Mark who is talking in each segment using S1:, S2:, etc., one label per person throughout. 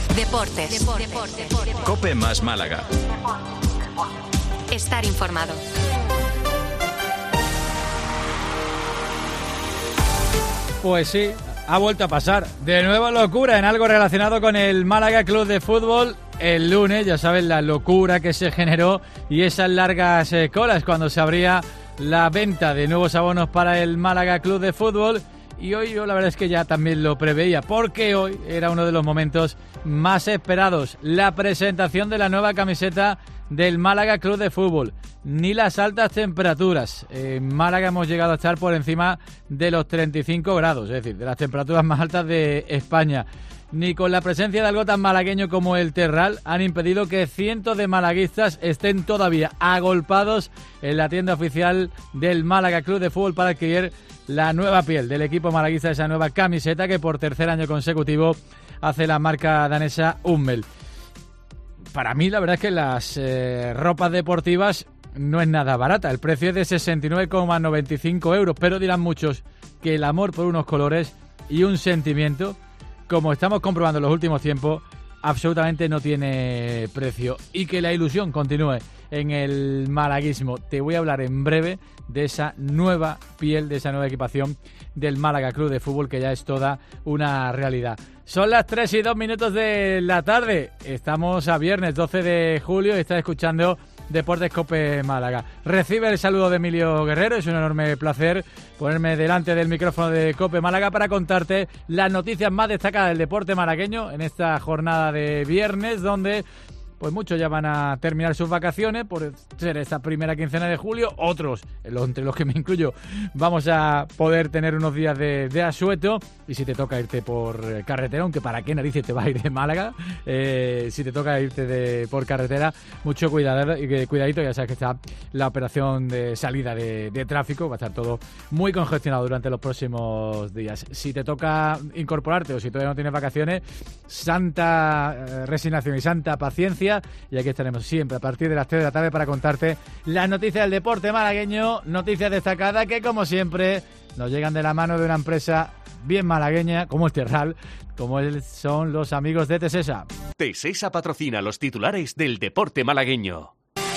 S1: Deportes.
S2: COPE más Málaga.
S1: Estar informado.
S3: Pues sí, ha vuelto a pasar. De nuevo locura en algo relacionado con el Málaga Club de Fútbol. El lunes, ya saben, la locura que se generó y esas largas colas cuando se abría la venta de nuevos abonos para el Málaga Club de Fútbol. Y hoy yo la verdad es que ya también lo preveía, porque hoy era uno de los momentos más esperados. La presentación de la nueva camiseta del Málaga Club de Fútbol. Ni las altas temperaturas. En Málaga hemos llegado a estar por encima de los 35 grados, es decir, de las temperaturas más altas de España. Ni con la presencia de algo tan malagueño como el Terral han impedido que cientos de malaguistas estén todavía agolpados en la tienda oficial del Málaga Club de Fútbol para adquirir la nueva piel del equipo malaguista, esa nueva camiseta que por tercer año consecutivo hace la marca danesa Hummel. Para mí la verdad es que las ropas deportivas no es nada barata. El precio es de 69,95 euros, pero dirán muchos que el amor por unos colores y un sentimiento, como estamos comprobando en los últimos tiempos, absolutamente no tiene precio. Y que la ilusión continúe en el malaguismo. Te voy a hablar en breve de esa nueva piel, de esa nueva equipación del Málaga Club de Fútbol, que ya es toda una realidad. Son las 3:02 de la tarde. Estamos a viernes 12 de julio y estás escuchando Deportes COPE Málaga. Recibe el saludo de Emilio Guerrero. Es un enorme placer ponerme delante del micrófono de COPE Málaga para contarte las noticias más destacadas del deporte malagueño en esta jornada de viernes, donde pues muchos ya van a terminar sus vacaciones por ser esta primera quincena de julio. Otros, entre los que me incluyo, vamos a poder tener unos días de asueto. Y si te toca irte por carretera, aunque para qué narices te vas a ir de Málaga, si te toca irte por carretera, mucho cuidadito. Ya sabes que está la operación de salida de tráfico. Va a estar todo muy congestionado durante los próximos días. Si te toca incorporarte o si todavía no tienes vacaciones, santa resignación y santa paciencia. Y aquí estaremos siempre a partir de las 3 de la tarde para contarte las noticias del deporte malagueño, noticias destacadas que, como siempre, nos llegan de la mano de una empresa bien malagueña como el Terral, como son los amigos de Tesesa.
S4: Tesesa patrocina los titulares del deporte malagueño.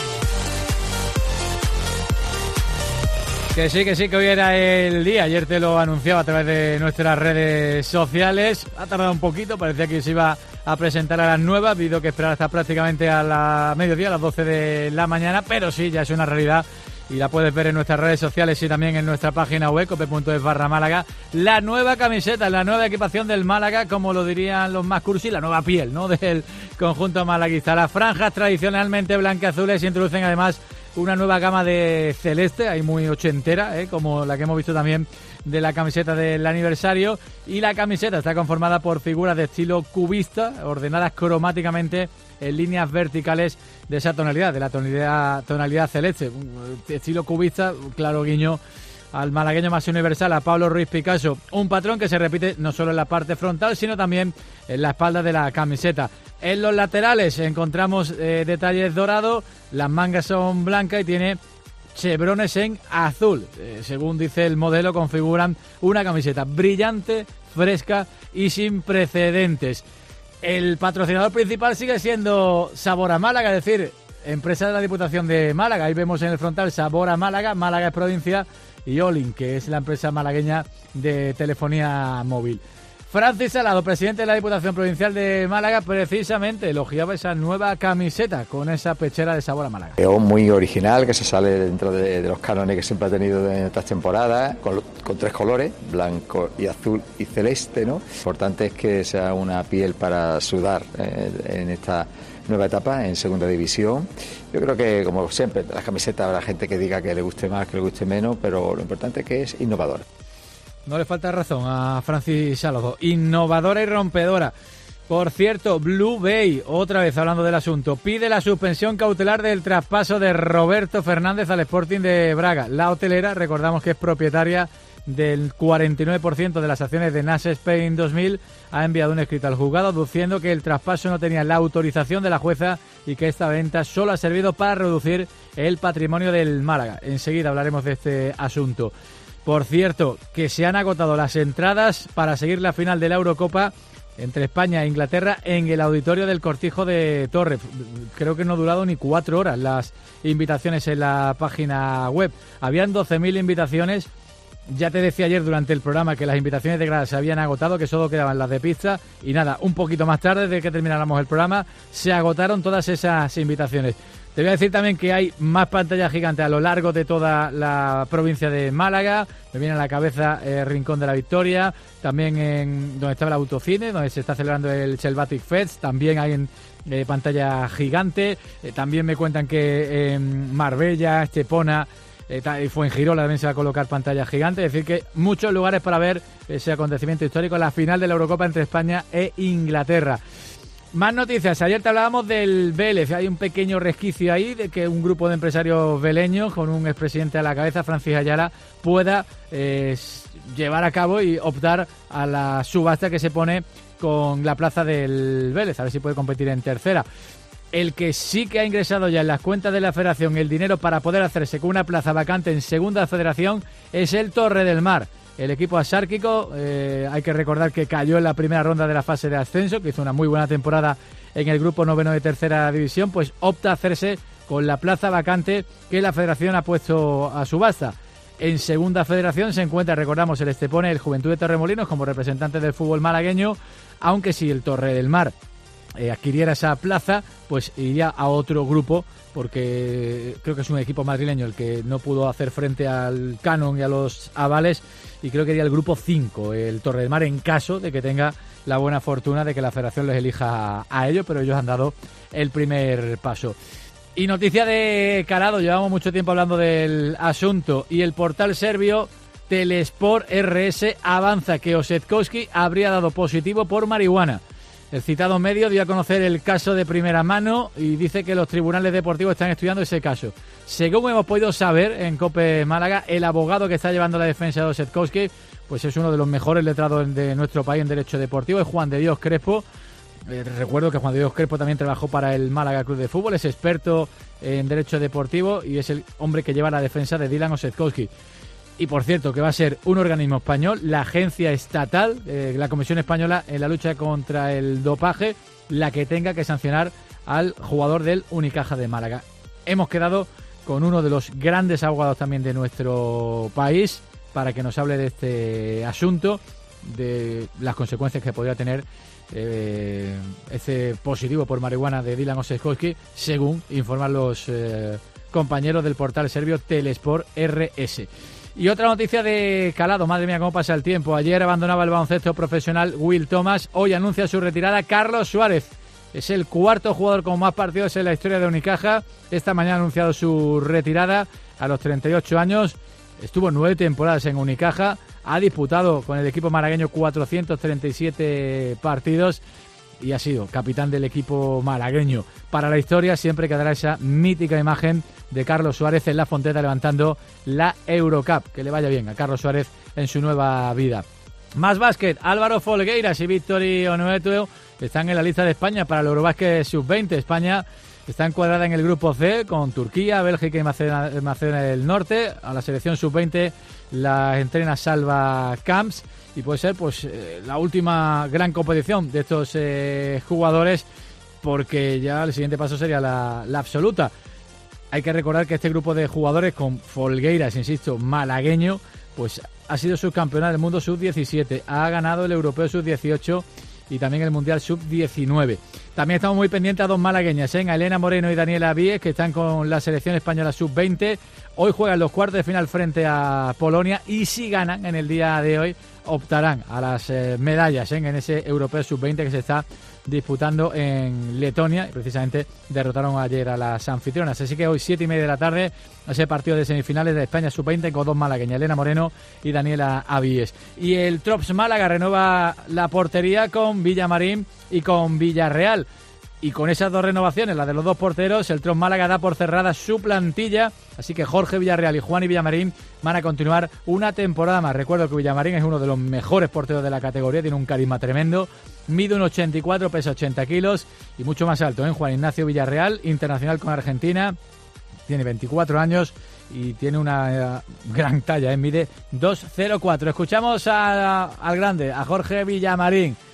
S3: Que sí, que hoy era el día. Ayer te lo anunciaba a través de nuestras redes sociales. Ha tardado un poquito, parecía que se iba a presentar a las 9. Ha habido que esperar hasta prácticamente a la mediodía, a las 12 de la mañana. Pero sí, ya es una realidad y la puedes ver en nuestras redes sociales y también en nuestra página web, cope.es/Málaga. La nueva camiseta, la nueva equipación del Málaga, como lo dirían los más cursi, la nueva piel, ¿no?, del conjunto malaguista. Las franjas tradicionalmente blanqueazules introducen además una nueva gama de celeste, ahí muy ochentera, como la que hemos visto también de la camiseta del aniversario. Y la camiseta está conformada por figuras de estilo cubista, ordenadas cromáticamente en líneas verticales de esa tonalidad, de la tonalidad celeste. Estilo cubista, claro guiño al malagueño más universal, a Pablo Ruiz Picasso. Un patrón que se repite no solo en la parte frontal, sino también en la espalda de la camiseta. En los laterales encontramos detalles dorados, las mangas son blancas y tiene chevrones en azul. Según dice el modelo, configuran una camiseta brillante, fresca y sin precedentes. El patrocinador principal sigue siendo Sabor a Málaga, es decir, empresa de la Diputación de Málaga. Ahí vemos en el frontal Sabor a Málaga, Málaga es provincia, y Olin, que es la empresa malagueña de telefonía móvil. Francis Salado, presidente de la Diputación Provincial de Málaga, precisamente elogiaba esa nueva camiseta con esa pechera de Sabor a Málaga.
S5: Es muy original, que se sale dentro de los cánones que siempre ha tenido en estas temporadas, con 3 colores, blanco y azul y celeste, ¿no? Lo importante es que sea una piel para sudar en esta nueva etapa en segunda división. Yo creo que, como siempre, las camisetas habrá gente que diga que le guste más, que le guste menos, pero lo importante es que es innovadora.
S3: No le falta razón a Francis Salado. Innovadora y rompedora. Por cierto, Blue Bay, otra vez hablando del asunto, pide la suspensión cautelar del traspaso de Roberto Fernández al Sporting de Braga. La hotelera, recordamos que es propietaria del 49% de las acciones de Nash Spain 2000, ha enviado un escrito al juzgado aduciendo que el traspaso no tenía la autorización de la jueza y que esta venta solo ha servido para reducir el patrimonio del Málaga. Enseguida hablaremos de este asunto. Por cierto, que se han agotado las entradas para seguir la final de la Eurocopa entre España e Inglaterra en el auditorio del Cortijo de Torre. Creo que no ha durado ni 4 horas las invitaciones en la página web. Habían 12.000 invitaciones. Ya te decía ayer durante el programa que las invitaciones de grada se habían agotado, que solo quedaban las de pizza. Y nada, un poquito más tarde de que termináramos el programa, se agotaron todas esas invitaciones. Te voy a decir también que hay más pantallas gigantes a lo largo de toda la provincia de Málaga. Me viene a la cabeza el Rincón de la Victoria, también en donde estaba el Autocine, donde se está celebrando el Selvatic Fest, también hay en pantalla gigante. También me cuentan que en Marbella, Estepona y Fuengirola también se va a colocar pantalla gigante. Es decir, que muchos lugares para ver ese acontecimiento histórico, la final de la Eurocopa entre España e Inglaterra. Más noticias. Ayer te hablábamos del Vélez. Hay un pequeño resquicio ahí de que un grupo de empresarios veleños, con un expresidente a la cabeza, Francis Ayala, pueda llevar a cabo y optar a la subasta que se pone con la plaza del Vélez. A ver si puede competir en tercera. El que sí que ha ingresado ya en las cuentas de la Federación el dinero para poder hacerse con una plaza vacante en segunda federación es el Torre del Mar. El equipo asárquico, hay que recordar que cayó en la primera ronda de la fase de ascenso, que hizo una muy buena temporada en el grupo noveno de tercera división, pues opta a hacerse con la plaza vacante que la federación ha puesto a subasta. En segunda federación se encuentra, recordamos, el Estepona y el Juventud de Torremolinos como representantes del fútbol malagueño, aunque si el Torre del Mar adquiriera esa plaza, pues iría a otro grupo, porque creo que es un equipo madrileño el que no pudo hacer frente al canon y a los avales, y creo que iría el grupo 5, el Torre del Mar, en caso de que tenga la buena fortuna de que la federación les elija a ellos, pero ellos han dado el primer paso. Y noticia de calado, llevamos mucho tiempo hablando del asunto, y el portal serbio Telesport RS avanza que Osetkowski habría dado positivo por marihuana. El citado medio dio a conocer el caso de primera mano y dice que los tribunales deportivos están estudiando ese caso. Según hemos podido saber en COPE Málaga, el abogado que está llevando la defensa de Osetkowski, pues es uno de los mejores letrados de nuestro país en derecho deportivo, es Juan de Dios Crespo. Recuerdo que Juan de Dios Crespo también trabajó para el Málaga Club de Fútbol, es experto en derecho deportivo y es el hombre que lleva la defensa de Dylan Osetkowski. Y por cierto, que va a ser un organismo español, la agencia estatal, la Comisión Española en la lucha contra el dopaje, la que tenga que sancionar al jugador del Unicaja de Málaga. Hemos quedado con uno de los grandes abogados también de nuestro país para que nos hable de este asunto, de las consecuencias que podría tener ese positivo por marihuana de Dylan Osetkowski, según informan los compañeros del portal serbio Telesport RS. Y otra noticia de calado, madre mía, cómo pasa el tiempo. Ayer abandonaba el baloncesto profesional Will Thomas, hoy anuncia su retirada Carlos Suárez. Es el cuarto jugador con más partidos en la historia de Unicaja. Esta mañana ha anunciado su retirada a los 38 años. Estuvo 9 temporadas en Unicaja, ha disputado con el equipo malagueño 437 partidos y ha sido capitán del equipo malagueño. Para la historia siempre quedará esa mítica imagen de Carlos Suárez en la Fonteta levantando la Eurocup. Que le vaya bien a Carlos Suárez en su nueva vida. Más básquet, Álvaro Folgueiras y Victory Onuetu están en la lista de España para el Eurobásquet Sub-20. España está encuadrada en el grupo C con Turquía, Bélgica y Macedonia del Norte. A la selección Sub-20 la entrena Salva Camps y puede ser pues la última gran competición de estos jugadores, porque ya el siguiente paso sería la absoluta. Hay que recordar que este grupo de jugadores con Folgueiras, insisto, malagueño, pues ha sido subcampeona del mundo Sub-17, ha ganado el Europeo Sub-18 y también el Mundial Sub-19. También estamos muy pendientes a dos malagueñas, a Elena Moreno y Daniela Víez, que están con la selección española Sub-20. Hoy juegan los cuartos de final frente a Polonia y si ganan en el día de hoy optarán a las medallas en ese Europeo Sub-20 que se está disputando en Letonia. Precisamente derrotaron ayer a las anfitrionas. Así que hoy 7:30 de la tarde ese partido de semifinales de España Sub-20 con dos malagueñas, Elena Moreno y Daniela Avíes. Y el Trops Málaga renueva la portería con Villamarín y con Villarreal. Y con esas dos renovaciones, la de los dos porteros, el Trops Málaga da por cerrada su plantilla. Así que Jorge Villarreal y Juan y Villamarín van a continuar una temporada más. Recuerdo que Villamarín es uno de los mejores porteros de la categoría, tiene un carisma tremendo. Mide un 84, pesa 80 kilos y mucho más alto, ¿eh? Juan Ignacio Villarreal, internacional con Argentina, tiene 24 años y tiene una gran talla, mide 2,04. Escuchamos al grande, a Jorge Villamarín.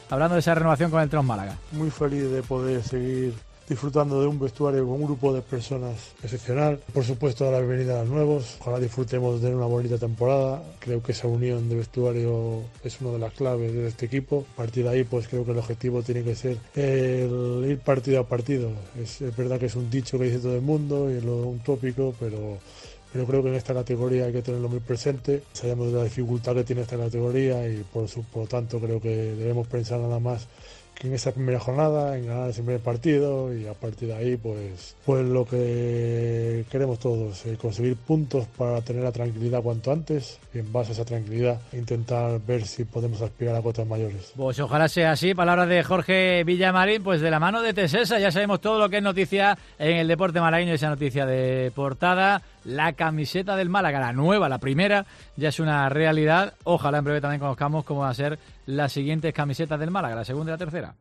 S3: hablando de esa renovación con el Tron Málaga.
S1: Muy feliz de poder seguir disfrutando de un vestuario con un grupo de personas excepcional. Por supuesto, a la bienvenida a los nuevos. Ojalá disfrutemos de una bonita temporada. Creo que esa unión de vestuario es una de las claves de este equipo. A partir de ahí, pues creo que el objetivo tiene que ser el ir partido a partido. Es verdad que es un dicho que dice todo el mundo y es un tópico, pero creo que en esta categoría hay que tenerlo muy presente. Sabemos de la dificultad que tiene esta categoría y por lo tanto creo que debemos pensar nada más que en esa primera jornada, en ganar ese primer partido, y a partir de ahí pues lo que queremos todos, conseguir puntos para tener la tranquilidad cuanto antes, y en base a esa tranquilidad intentar ver si podemos aspirar a cotas mayores.
S3: Pues ojalá sea así. Palabras de Jorge Villamarín, pues de la mano de Tesesa. Ya sabemos todo lo que es noticia en el deporte malagueño, esa noticia de portada. La camiseta del Málaga, la nueva, la primera, ya es una realidad. Ojalá en breve también conozcamos cómo van a ser las siguientes camisetas del Málaga, la segunda y la tercera.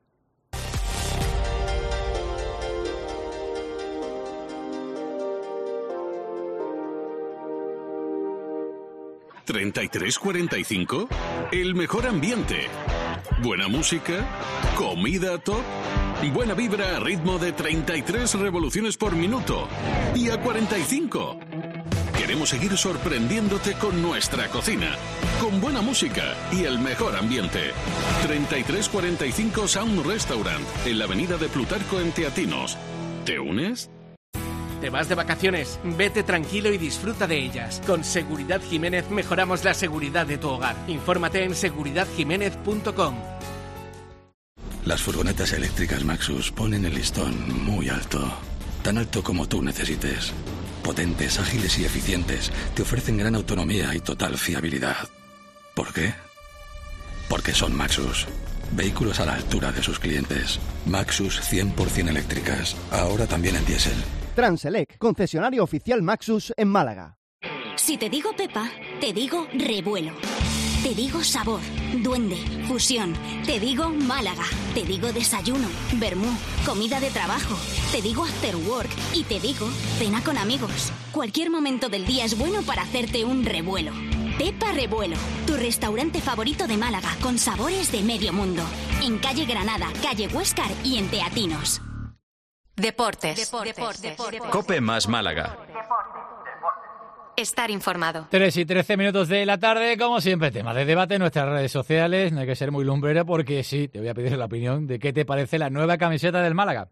S6: ¿33-45? El mejor ambiente. Buena música. Comida top. Buena vibra a ritmo de 33 revoluciones por minuto. Y a 45. Queremos seguir sorprendiéndote con nuestra cocina. Con buena música y el mejor ambiente. 3345 Sound Restaurant. En la avenida de Plutarco en Teatinos. ¿Te unes?
S7: ¿Te vas de vacaciones? Vete tranquilo y disfruta de ellas. Con Seguridad Jiménez mejoramos la seguridad de tu hogar. Infórmate en seguridadjiménez.com.
S8: Las furgonetas eléctricas Maxus ponen el listón muy alto. Tan alto como tú necesites. Potentes, ágiles y eficientes. Te ofrecen gran autonomía y total fiabilidad. ¿Por qué? Porque son Maxus. Vehículos a la altura de sus clientes. Maxus 100% eléctricas. Ahora también en diésel.
S9: Transelec, concesionario oficial Maxus en Málaga.
S10: Si te digo Pepa, te digo revuelo. Te digo sabor, duende, fusión. Te digo Málaga. Te digo desayuno, vermú, comida de trabajo. Te digo after work y te digo cena con amigos. Cualquier momento del día es bueno para hacerte un revuelo. Pepa Revuelo, tu restaurante favorito de Málaga con sabores de medio mundo. En calle Granada, calle Huéscar y en Teatinos.
S11: Deportes.
S2: Cope más Málaga.
S11: Estar informado.
S3: 3:13 de la tarde, como siempre, tema de debate en nuestras redes sociales. No hay que ser muy lumbrero porque sí, te voy a pedir la opinión de qué te parece la nueva camiseta del Málaga.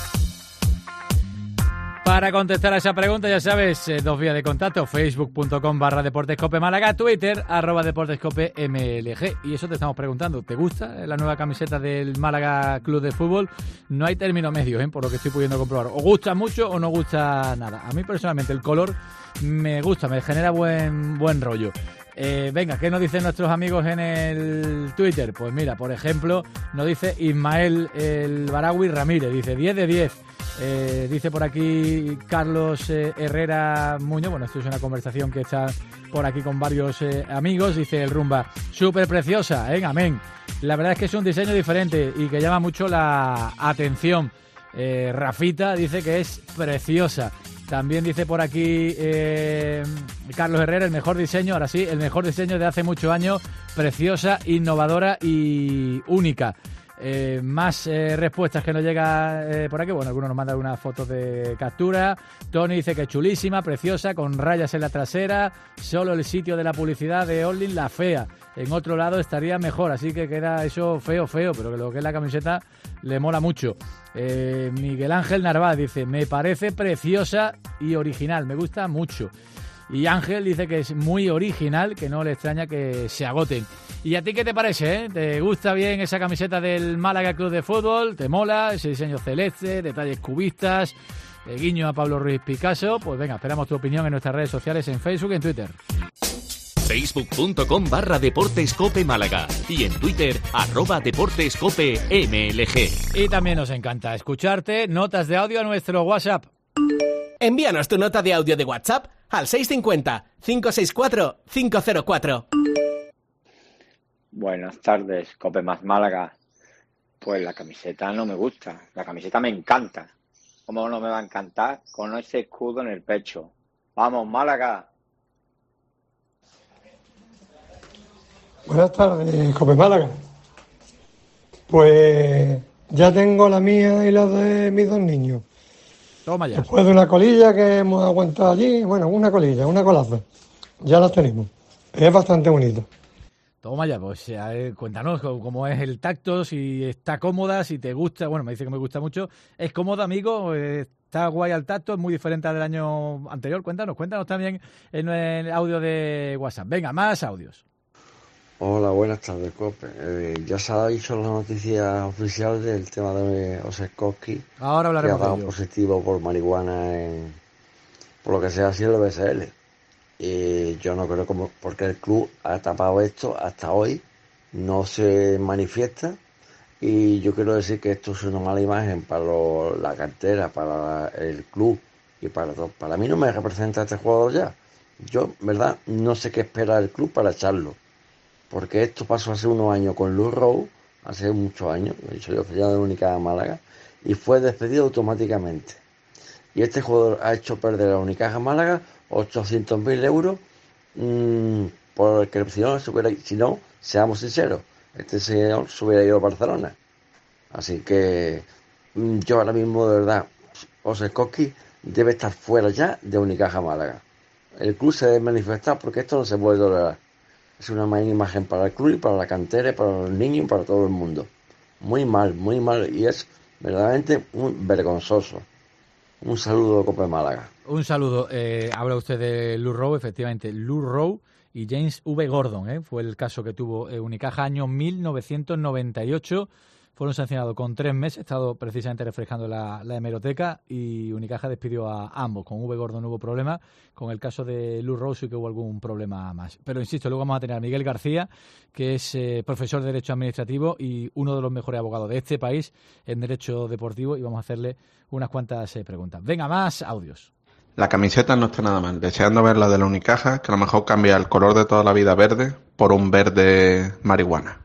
S3: Para contestar a esa pregunta, ya sabes, dos vías de contacto: facebook.com/Deportescope Málaga, Twitter @Deportescope MLG. Y eso te estamos preguntando, ¿te gusta la nueva camiseta del Málaga Club de Fútbol? No hay término medio, por lo que estoy pudiendo comprobar. O gusta mucho o no gusta nada. A mí personalmente el color me gusta, me genera buen rollo. Venga, ¿qué nos dicen nuestros amigos en el Twitter? Pues mira, por ejemplo, nos dice Ismael el Baragui Ramírez, dice 10 de 10. Dice por aquí Carlos Herrera Muñoz, bueno, esto es una conversación que está por aquí con varios amigos. Dice el Rumba, súper preciosa, amén. La verdad es que es un diseño diferente y que llama mucho la atención. Rafita dice que es preciosa. También dice por aquí Carlos Herrera, el mejor diseño, ahora sí, el mejor diseño de hace muchos años, preciosa, innovadora y única. Más respuestas que nos llega por aquí. Bueno, algunos nos mandan unas fotos de captura. Tony dice que es chulísima, preciosa, con rayas en la trasera. Solo el sitio de la publicidad de Orlin la fea. En otro lado estaría mejor, así que queda eso feo, pero que lo que es la camiseta le mola mucho. Miguel Ángel Narváez dice, me parece preciosa y original, me gusta mucho. Y Ángel dice que es muy original, que no le extraña que se agoten. ¿Y a ti qué te parece? ¿Te gusta bien esa camiseta del Málaga Club de Fútbol? ¿Te mola ese diseño celeste, detalles cubistas, guiño a Pablo Ruiz Picasso? Pues venga, esperamos tu opinión en nuestras redes sociales, en Facebook y en Twitter.
S4: Facebook.com/Deportescope Málaga y en Twitter @Deportescope MLG.
S3: Y también nos encanta escucharte. Notas de audio a nuestro WhatsApp.
S7: Envíanos tu nota de audio de WhatsApp al 650-564-504.
S12: Buenas tardes, Cope más Málaga. Pues la camiseta no me gusta, la camiseta me encanta. ¿Cómo no me va a encantar con ese escudo en el pecho? ¡Vamos, Málaga!
S1: Buenas tardes, Cope Málaga.
S13: Pues ya tengo la mía y la de mis 2 niños.
S3: Toma ya.
S13: Después de una colilla que hemos aguantado allí, bueno, una colilla, una colaza, ya las tenemos. Es bastante bonito.
S3: Toma ya, pues cuéntanos cómo es el tacto, si está cómoda, si te gusta. Bueno, me dice que me gusta mucho. ¿Es cómoda, amigo? ¿Está guay al tacto? ¿Es muy diferente al del año anterior? Cuéntanos también en el audio de WhatsApp. Venga, más audios.
S14: Hola, buenas tardes, Cope. Ya se ha dicho la noticia oficial del tema de Osetkowski.
S3: Ahora hablaremos
S14: que ha dado
S3: de ello.
S14: positivo por marihuana por lo que sea así en el BSL. Y yo no creo porque el club ha tapado esto hasta hoy, no se manifiesta, y yo quiero decir que esto es una mala imagen para la cantera, para el club y para todo. Para mí no me representa este jugador ya. Yo, verdad, no sé qué espera el club para echarlo, porque esto pasó hace unos años con Lou Rowe, hace muchos años, soy oficial de la Unicaja Málaga, y fue despedido automáticamente. Y este jugador ha hecho perder a la Unicaja Málaga 800.000 euros, porque si no, seamos sinceros, este señor se hubiera ido a Barcelona. Así que yo ahora mismo, de verdad, Osetkowski debe estar fuera ya de Unicaja Málaga. El club se debe manifestar porque esto no se puede tolerar. Es una mala imagen para el club y para la cantera, y para los niños y para todo el mundo. Muy mal, y es verdaderamente muy vergonzoso. Un saludo, Cope Málaga.
S3: Un saludo. Habla usted de Lou Rowe, efectivamente. Lou Rowe y James V. Gordon, fue el caso que tuvo Unicaja año 1998. Fueron sancionados con 3 meses. He estado precisamente refrescando la hemeroteca y Unicaja despidió a ambos. Con V. Gordon no hubo problema. Con el caso de Lou Rowe sí que hubo algún problema más. Pero insisto, luego vamos a tener a Miguel García, que es profesor de Derecho Administrativo y uno de los mejores abogados de este país en Derecho Deportivo, y vamos a hacerle unas cuantas preguntas. Venga, más audios.
S15: La camiseta no está nada mal. Deseando ver la de la Unicaja, que a lo mejor cambia el color de toda la vida verde por un verde marihuana.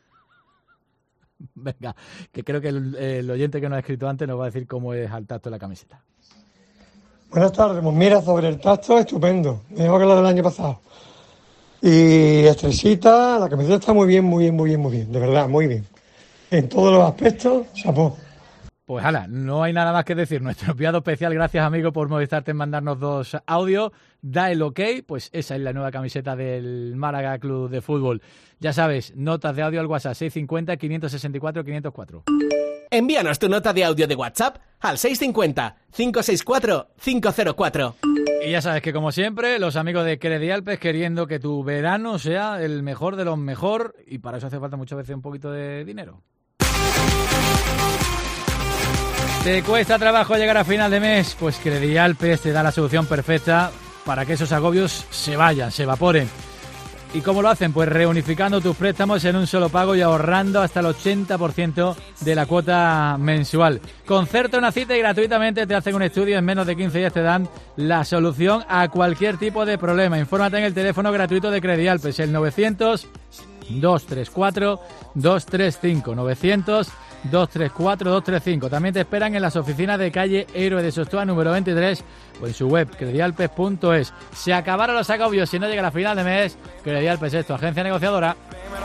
S3: Venga, que creo que el oyente que nos ha escrito antes nos va a decir cómo es al tacto la camiseta.
S13: Buenas tardes, pues mira, sobre el tacto, estupendo, mejor que la del año pasado. Y estrechita, la camiseta está muy bien, de verdad, muy bien. En todos los aspectos, chapó.
S3: Pues hala, no hay nada más que decir. Nuestro enviado especial, gracias amigo por molestarte en mandarnos 2 audios. Da el ok, pues esa es la nueva camiseta del Málaga Club de Fútbol. Ya sabes, notas de audio al WhatsApp 650-564-504.
S7: Envíanos tu nota de audio de WhatsApp al 650-564-504.
S3: Y ya sabes que, como siempre, los amigos de Credialpes queriendo que tu verano sea el mejor de los mejor, y para eso hace falta muchas veces un poquito de dinero. ¿Te cuesta trabajo llegar a final de mes? Pues Credialpes te da la solución perfecta para que esos agobios se vayan, se evaporen. ¿Y cómo lo hacen? Pues reunificando tus préstamos en un solo pago y ahorrando hasta el 80% de la cuota mensual. Concerta una cita y gratuitamente te hacen un estudio. En menos de 15 días te dan la solución a cualquier tipo de problema. Infórmate en el teléfono gratuito de Credialpes, el 900-234-235. 900-234-235. También te esperan en las oficinas de calle Héroe de Sosúa número 23 o en su web credialpes.es. Se acabaron los agobios si no llega a la final de mes. Credialpes es tu agencia negociadora.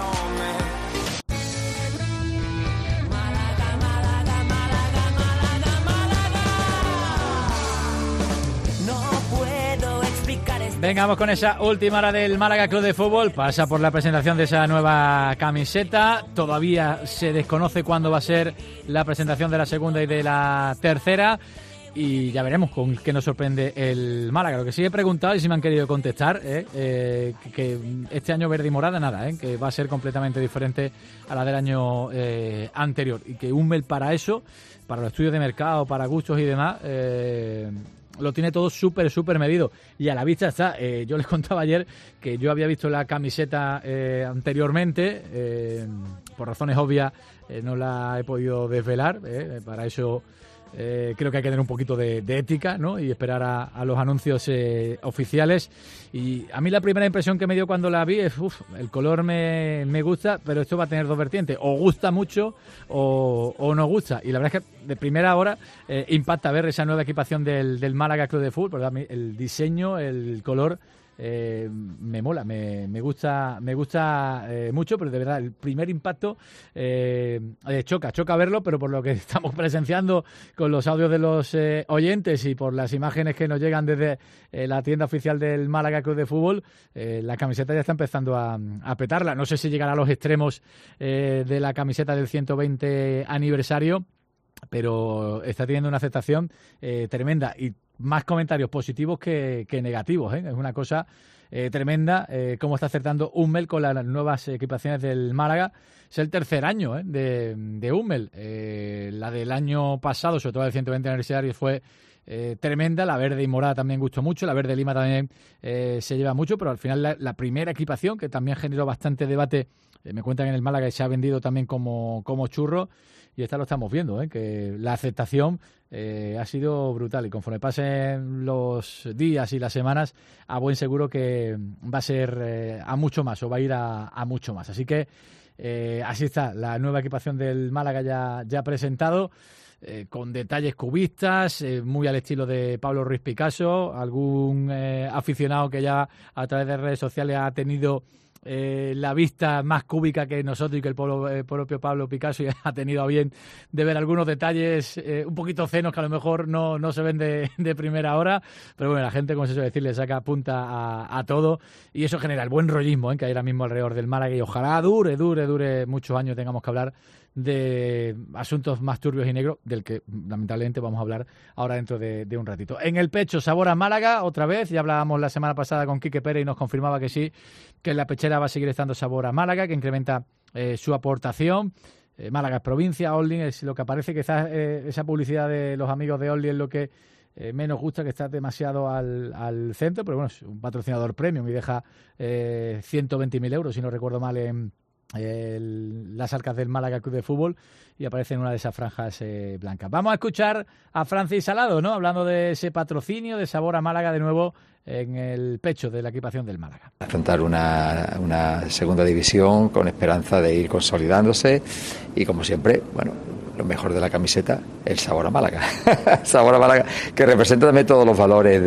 S3: Venga, vamos con esa última hora del Málaga Club de Fútbol. Pasa por la presentación de esa nueva camiseta. Todavía se desconoce cuándo va a ser la presentación de la segunda y de la tercera. Y ya veremos con qué nos sorprende el Málaga. Lo que sí he preguntado y si me han querido contestar, que este año verde y morada nada, que va a ser completamente diferente a la del año anterior. Y que Hummel para eso, para los estudios de mercado, para gustos y demás, lo tiene todo súper medido y a la vista está. Yo les contaba ayer que yo había visto la camiseta anteriormente, por razones obvias no la he podido desvelar, para eso creo que hay que tener un poquito de ética, ¿no? Y esperar a los anuncios oficiales. Y a mí la primera impresión que me dio cuando la vi es, el color me gusta, pero esto va a tener 2 vertientes, o gusta mucho o no gusta. Y la verdad es que de primera hora impacta ver esa nueva equipación del Málaga Club de Fútbol, ¿verdad? El diseño, el color me mola, me gusta mucho, pero de verdad el primer impacto choca verlo, pero por lo que estamos presenciando con los audios de los oyentes y por las imágenes que nos llegan desde la tienda oficial del Málaga Club de Fútbol, la camiseta ya está empezando a petarla. No sé si llegará a los extremos de la camiseta del 120 aniversario, pero está teniendo una aceptación tremenda y más comentarios positivos que negativos, ¿eh? Es una cosa tremenda cómo está acertando Hummel con las nuevas equipaciones del Málaga. Es el tercer año de Hummel. La del año pasado, sobre todo el 120 aniversario, fue tremenda. La verde y morada también gustó mucho. La verde lima también se lleva mucho, pero al final la primera equipación, que también generó bastante debate, me cuentan en el Málaga, y se ha vendido también como churro. Y esta lo estamos viendo, que la aceptación ha sido brutal. Y conforme pasen los días y las semanas, a buen seguro que va a ser a mucho más, o va a ir a mucho más. Así que así está la nueva equipación del Málaga ya presentado, con detalles cubistas, muy al estilo de Pablo Ruiz Picasso. Algún aficionado que ya a través de redes sociales ha tenido la vista más cúbica que nosotros y que el propio Pablo Picasso, y ha tenido a bien de ver algunos detalles un poquito cenos que a lo mejor no se ven de primera hora, pero bueno, la gente, como se suele decir, le saca punta a todo, y eso genera el buen rollismo que hay ahora mismo alrededor del Málaga, y ojalá dure muchos años, tengamos que hablar de asuntos más turbios y negros, del que lamentablemente vamos a hablar ahora dentro de un ratito. En el pecho, sabor a Málaga otra vez. Ya hablábamos la semana pasada con Quique Pérez y nos confirmaba que sí, que en la pechera va a seguir estando sabor a Málaga, que incrementa su aportación. Málaga es provincia, Olin es lo que aparece. Quizás esa publicidad de los amigos de Olin es lo que menos gusta, que está demasiado al centro, pero bueno, es un patrocinador premium y deja 120.000 euros, si no recuerdo mal, en las arcas del Málaga Club de Fútbol, y aparece en una de esas franjas blancas. Vamos a escuchar a Francis Salado, ¿no? Hablando de ese patrocinio, de sabor a Málaga de nuevo en el pecho de la equipación del Málaga.
S5: Afrontar una segunda división con esperanza de ir consolidándose, y como siempre, bueno, lo mejor de la camiseta, el sabor a Málaga. Sabor a Málaga, que representa también todos los valores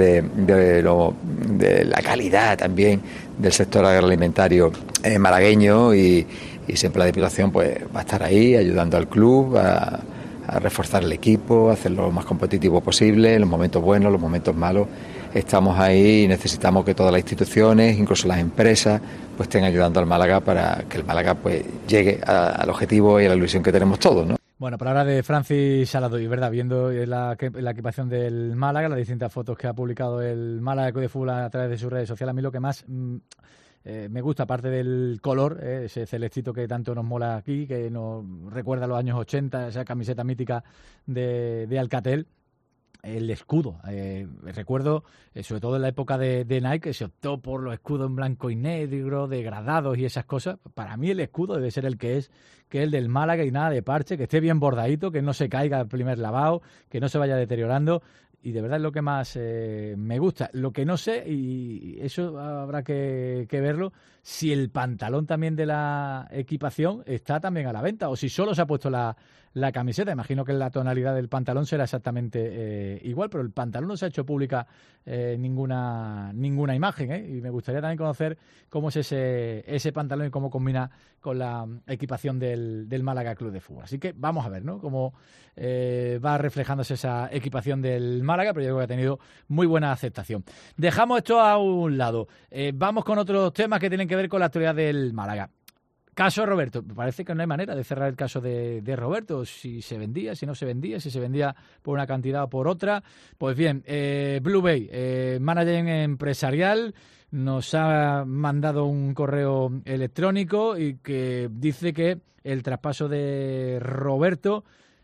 S5: de la calidad también del sector agroalimentario malagueño, y siempre la Diputación pues va a estar ahí ayudando al club a reforzar el equipo, a hacerlo lo más competitivo posible, en los momentos buenos, los momentos malos. Estamos ahí y necesitamos que todas las instituciones, incluso las empresas, pues estén ayudando al Málaga para que el Málaga pues llegue al objetivo y a la ilusión que tenemos todos, ¿no?
S3: Bueno, para hablar de Francis Salado, y verdad, viendo la equipación del Málaga, las distintas fotos que ha publicado el Málaga Club de Fútbol a través de sus redes sociales, a mí lo que más me gusta, aparte del color, ese celestito que tanto nos mola aquí, que nos recuerda a los años 80, esa camiseta mítica de Alcatel, el escudo. Recuerdo, sobre todo en la época de Nike, que se optó por los escudos en blanco y negro, degradados y esas cosas. Para mí el escudo debe ser el que es el del Málaga, y nada de parche, que esté bien bordadito, que no se caiga al primer lavado, que no se vaya deteriorando. Y de verdad es lo que más me gusta. Lo que no sé, y eso habrá que verlo, si el pantalón también de la equipación está también a la venta, o si solo se ha puesto la camiseta. Imagino que la tonalidad del pantalón será exactamente igual, pero el pantalón no se ha hecho pública ninguna imagen, y me gustaría también conocer cómo es ese pantalón y cómo combina con la equipación del Málaga Club de Fútbol. Así que vamos a ver, ¿no?, cómo va reflejándose esa equipación del Málaga, pero yo creo que ha tenido muy buena aceptación. Dejamos esto a un lado. Vamos con otros temas que tienen que ver con la actualidad del Málaga. Caso Roberto. Parece que no hay manera de cerrar el caso de Roberto, si se vendía, si no se vendía, si se vendía por una cantidad o por otra. Pues bien, Blue Bay, manager empresarial, nos ha mandado un correo electrónico y que dice que el traspaso de Roberto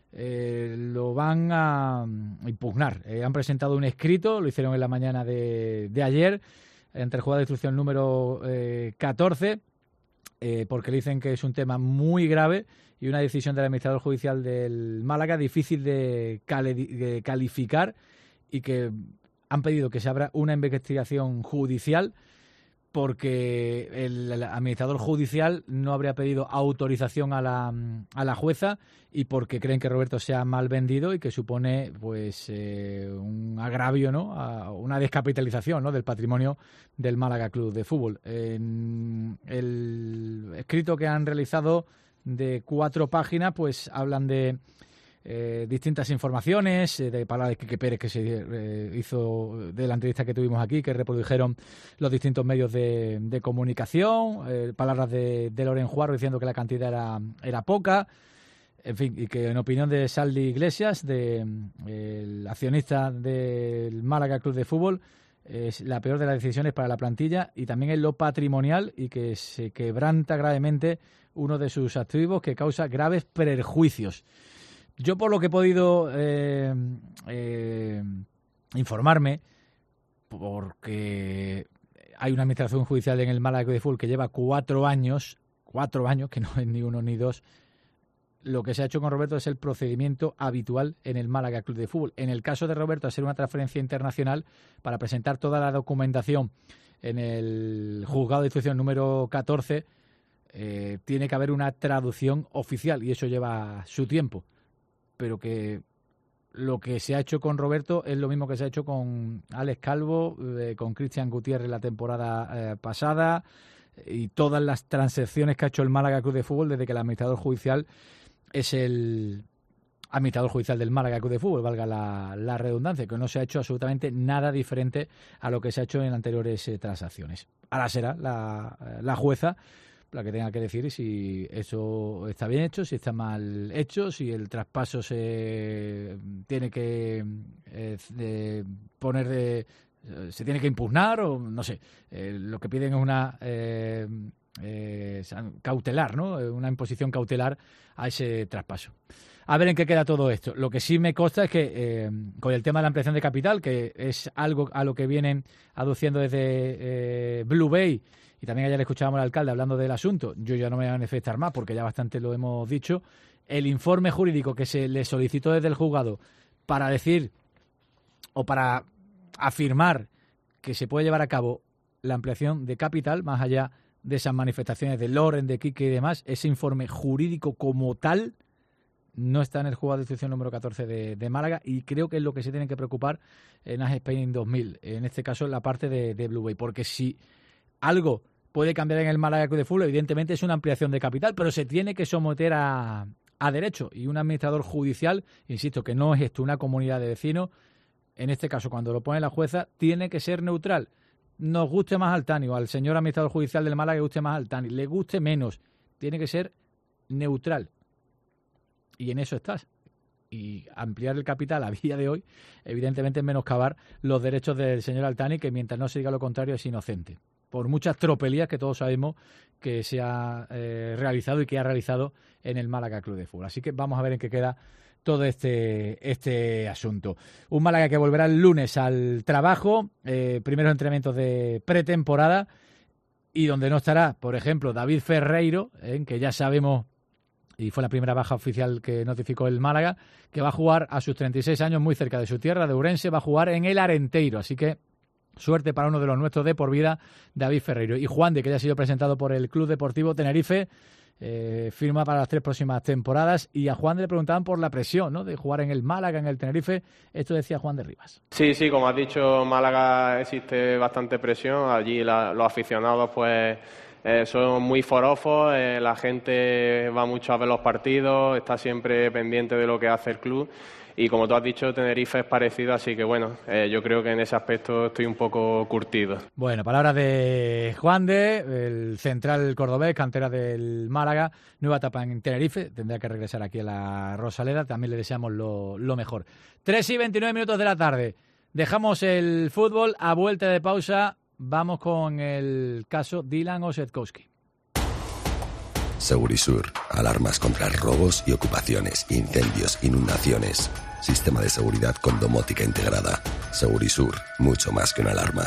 S3: lo van a impugnar. Han presentado un escrito, lo hicieron en la mañana de ayer, ante el juzgado de instrucción número 14, porque le dicen que es un tema muy grave y una decisión del administrador judicial del Málaga difícil de calificar, y que han pedido que se abra una investigación judicial porque el administrador judicial no habría pedido autorización a la jueza y porque creen que Roberto se ha mal vendido y que supone pues un agravio, ¿no? Una descapitalización, ¿no? del patrimonio del Málaga Club de Fútbol. En el escrito que han realizado de 4 páginas, pues hablan de distintas informaciones, de palabras de Quique Pérez que se hizo de la entrevista que tuvimos aquí, que reprodujeron los distintos medios de comunicación, palabras de Loren Juarro diciendo que la cantidad era poca, en fin, y que en opinión de Saldi Iglesias, el accionista del Málaga Club de Fútbol, es la peor de las decisiones para la plantilla y también en lo patrimonial, y que se quebranta gravemente uno de sus activos que causa graves perjuicios. Yo, por lo que he podido informarme, porque hay una administración judicial en el Málaga Club de Fútbol que lleva 4 años, que no es ni 1 ni 2, lo que se ha hecho con Roberto es el procedimiento habitual en el Málaga Club de Fútbol. En el caso de Roberto, hacer una transferencia internacional para presentar toda la documentación en el juzgado de instrucción número 14, tiene que haber una traducción oficial y eso lleva su tiempo. Pero que lo que se ha hecho con Roberto es lo mismo que se ha hecho con Alex Calvo, con Cristian Gutiérrez la temporada pasada, y todas las transacciones que ha hecho el Málaga Club de Fútbol desde que el administrador judicial es el administrador judicial del Málaga Club de Fútbol, valga la redundancia, que no se ha hecho absolutamente nada diferente a lo que se ha hecho en anteriores transacciones. Ahora será la jueza la que tenga que decir si eso está bien hecho, si está mal hecho, si el traspaso se tiene que se tiene que impugnar o no sé. Lo que piden es una cautelar, ¿no? Una imposición cautelar a ese traspaso. A ver en qué queda todo esto. Lo que sí me consta es que con el tema de la ampliación de capital, que es algo a lo que vienen aduciendo desde Blue Bay, y también ayer le escuchábamos al alcalde hablando del asunto, yo ya no me voy a manifestar más porque ya bastante lo hemos dicho, el informe jurídico que se le solicitó desde el juzgado para decir o para afirmar que se puede llevar a cabo la ampliación de capital, más allá de esas manifestaciones de Loren, de Quique y demás, ese informe jurídico como tal no está en el juzgado de instrucción número 14 de Málaga, y creo que es lo que se tiene que preocupar en AS Spain 2000, en este caso en la parte de Blue Bay, porque si algo puede cambiar en el Málaga Club de Fútbol, evidentemente es una ampliación de capital, pero se tiene que someter a derecho, y un administrador judicial, insisto, que no es esto una comunidad de vecinos, en este caso cuando lo pone la jueza, tiene que ser neutral. Nos guste más al Tani, o al señor administrador judicial del Málaga le guste más al Tani, le guste menos, tiene que ser neutral. Y en eso estás. Y ampliar el capital a día de hoy, evidentemente es menoscabar los derechos del señor Altani, que mientras no se diga lo contrario es inocente, por muchas tropelías que todos sabemos que se ha realizado y que ha realizado en el Málaga Club de Fútbol. Así que vamos a ver en qué queda todo este asunto. Un Málaga que volverá el lunes al trabajo, primeros entrenamientos de pretemporada, y donde no estará, por ejemplo, David Ferreiro, que ya sabemos, y fue la primera baja oficial que notificó el Málaga, que va a jugar a sus 36 años muy cerca de su tierra, de Ourense, va a jugar en el Arenteiro, así que suerte para uno de los nuestros de por vida, David Ferreiro. Y Juan de, que ya ha sido presentado por el Club Deportivo Tenerife, firma para las 3 próximas temporadas, y a Juan de le preguntaban por la presión, ¿no?, de jugar en el Málaga, en el Tenerife. Esto decía Juan de Rivas.
S16: Sí, como has dicho, en Málaga existe bastante presión. Allí los aficionados pues son muy forofos, la gente va mucho a ver los partidos, está siempre pendiente de lo que hace el club. Y como tú has dicho, Tenerife es parecido, así que bueno, yo creo que en ese aspecto estoy un poco curtido. Bueno, palabras de Juan de, el central cordobés, cantera del Málaga, nueva etapa en Tenerife, tendrá que regresar aquí a la Rosaleda, también le deseamos lo mejor. 3:29 de la tarde, dejamos el fútbol, a vuelta de pausa, vamos con el caso Dylan Osetkowski.
S17: Segurisur, alarmas contra robos y ocupaciones, incendios, inundaciones. Sistema de seguridad con domótica integrada. Segurisur, mucho más que una alarma.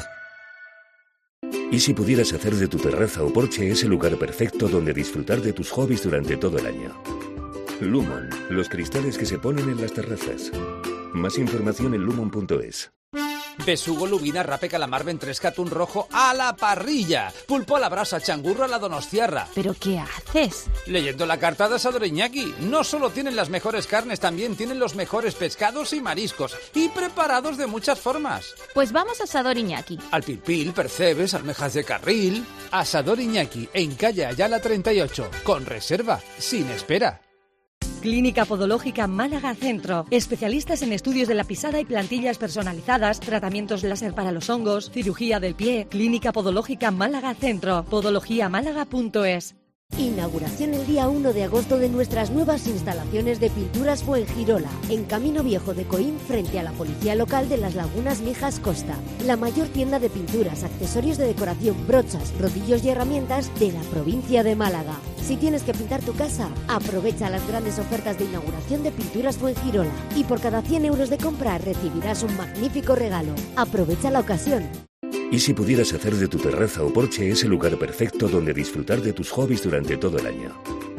S18: ¿Y si pudieras hacer de tu terraza o porche ese lugar perfecto donde disfrutar de tus hobbies durante todo el año? Lumon, los cristales que se ponen en las terrazas. Más información en lumon.es.
S19: Besugo, lubina, rape, calamar, ventresca, atún rojo a la parrilla. Pulpo a la brasa, changurro a la donostiarra.
S11: ¿Pero qué haces?
S19: Leyendo la carta de Asador Iñaki. No solo tienen las mejores carnes, también tienen los mejores pescados y mariscos. Y preparados de muchas formas.
S11: Pues vamos a Asador Iñaki.
S19: Al pilpil, percebes, almejas de carril. Asador Iñaki, en calle Ayala 38. Con reserva, sin espera.
S20: Clínica Podológica Málaga Centro. Especialistas en estudios de la pisada y plantillas personalizadas, tratamientos láser para los hongos, cirugía del pie. Clínica Podológica Málaga Centro. podologiamálaga.es.
S21: Inauguración el día 1 de agosto de nuestras nuevas instalaciones de Pinturas Fuengirola, en Camino Viejo de Coín, frente a la Policía Local de las Lagunas Mijas Costa. La mayor tienda de pinturas, accesorios de decoración, brochas, rodillos y herramientas de la provincia de Málaga. Si tienes que pintar tu casa, aprovecha las grandes ofertas de inauguración de Pinturas Fuengirola y por cada 100 euros de compra recibirás un magnífico regalo. Aprovecha la ocasión.
S18: ¿Y si pudieras hacer de tu terraza o porche ese lugar perfecto donde disfrutar de tus hobbies durante todo el año?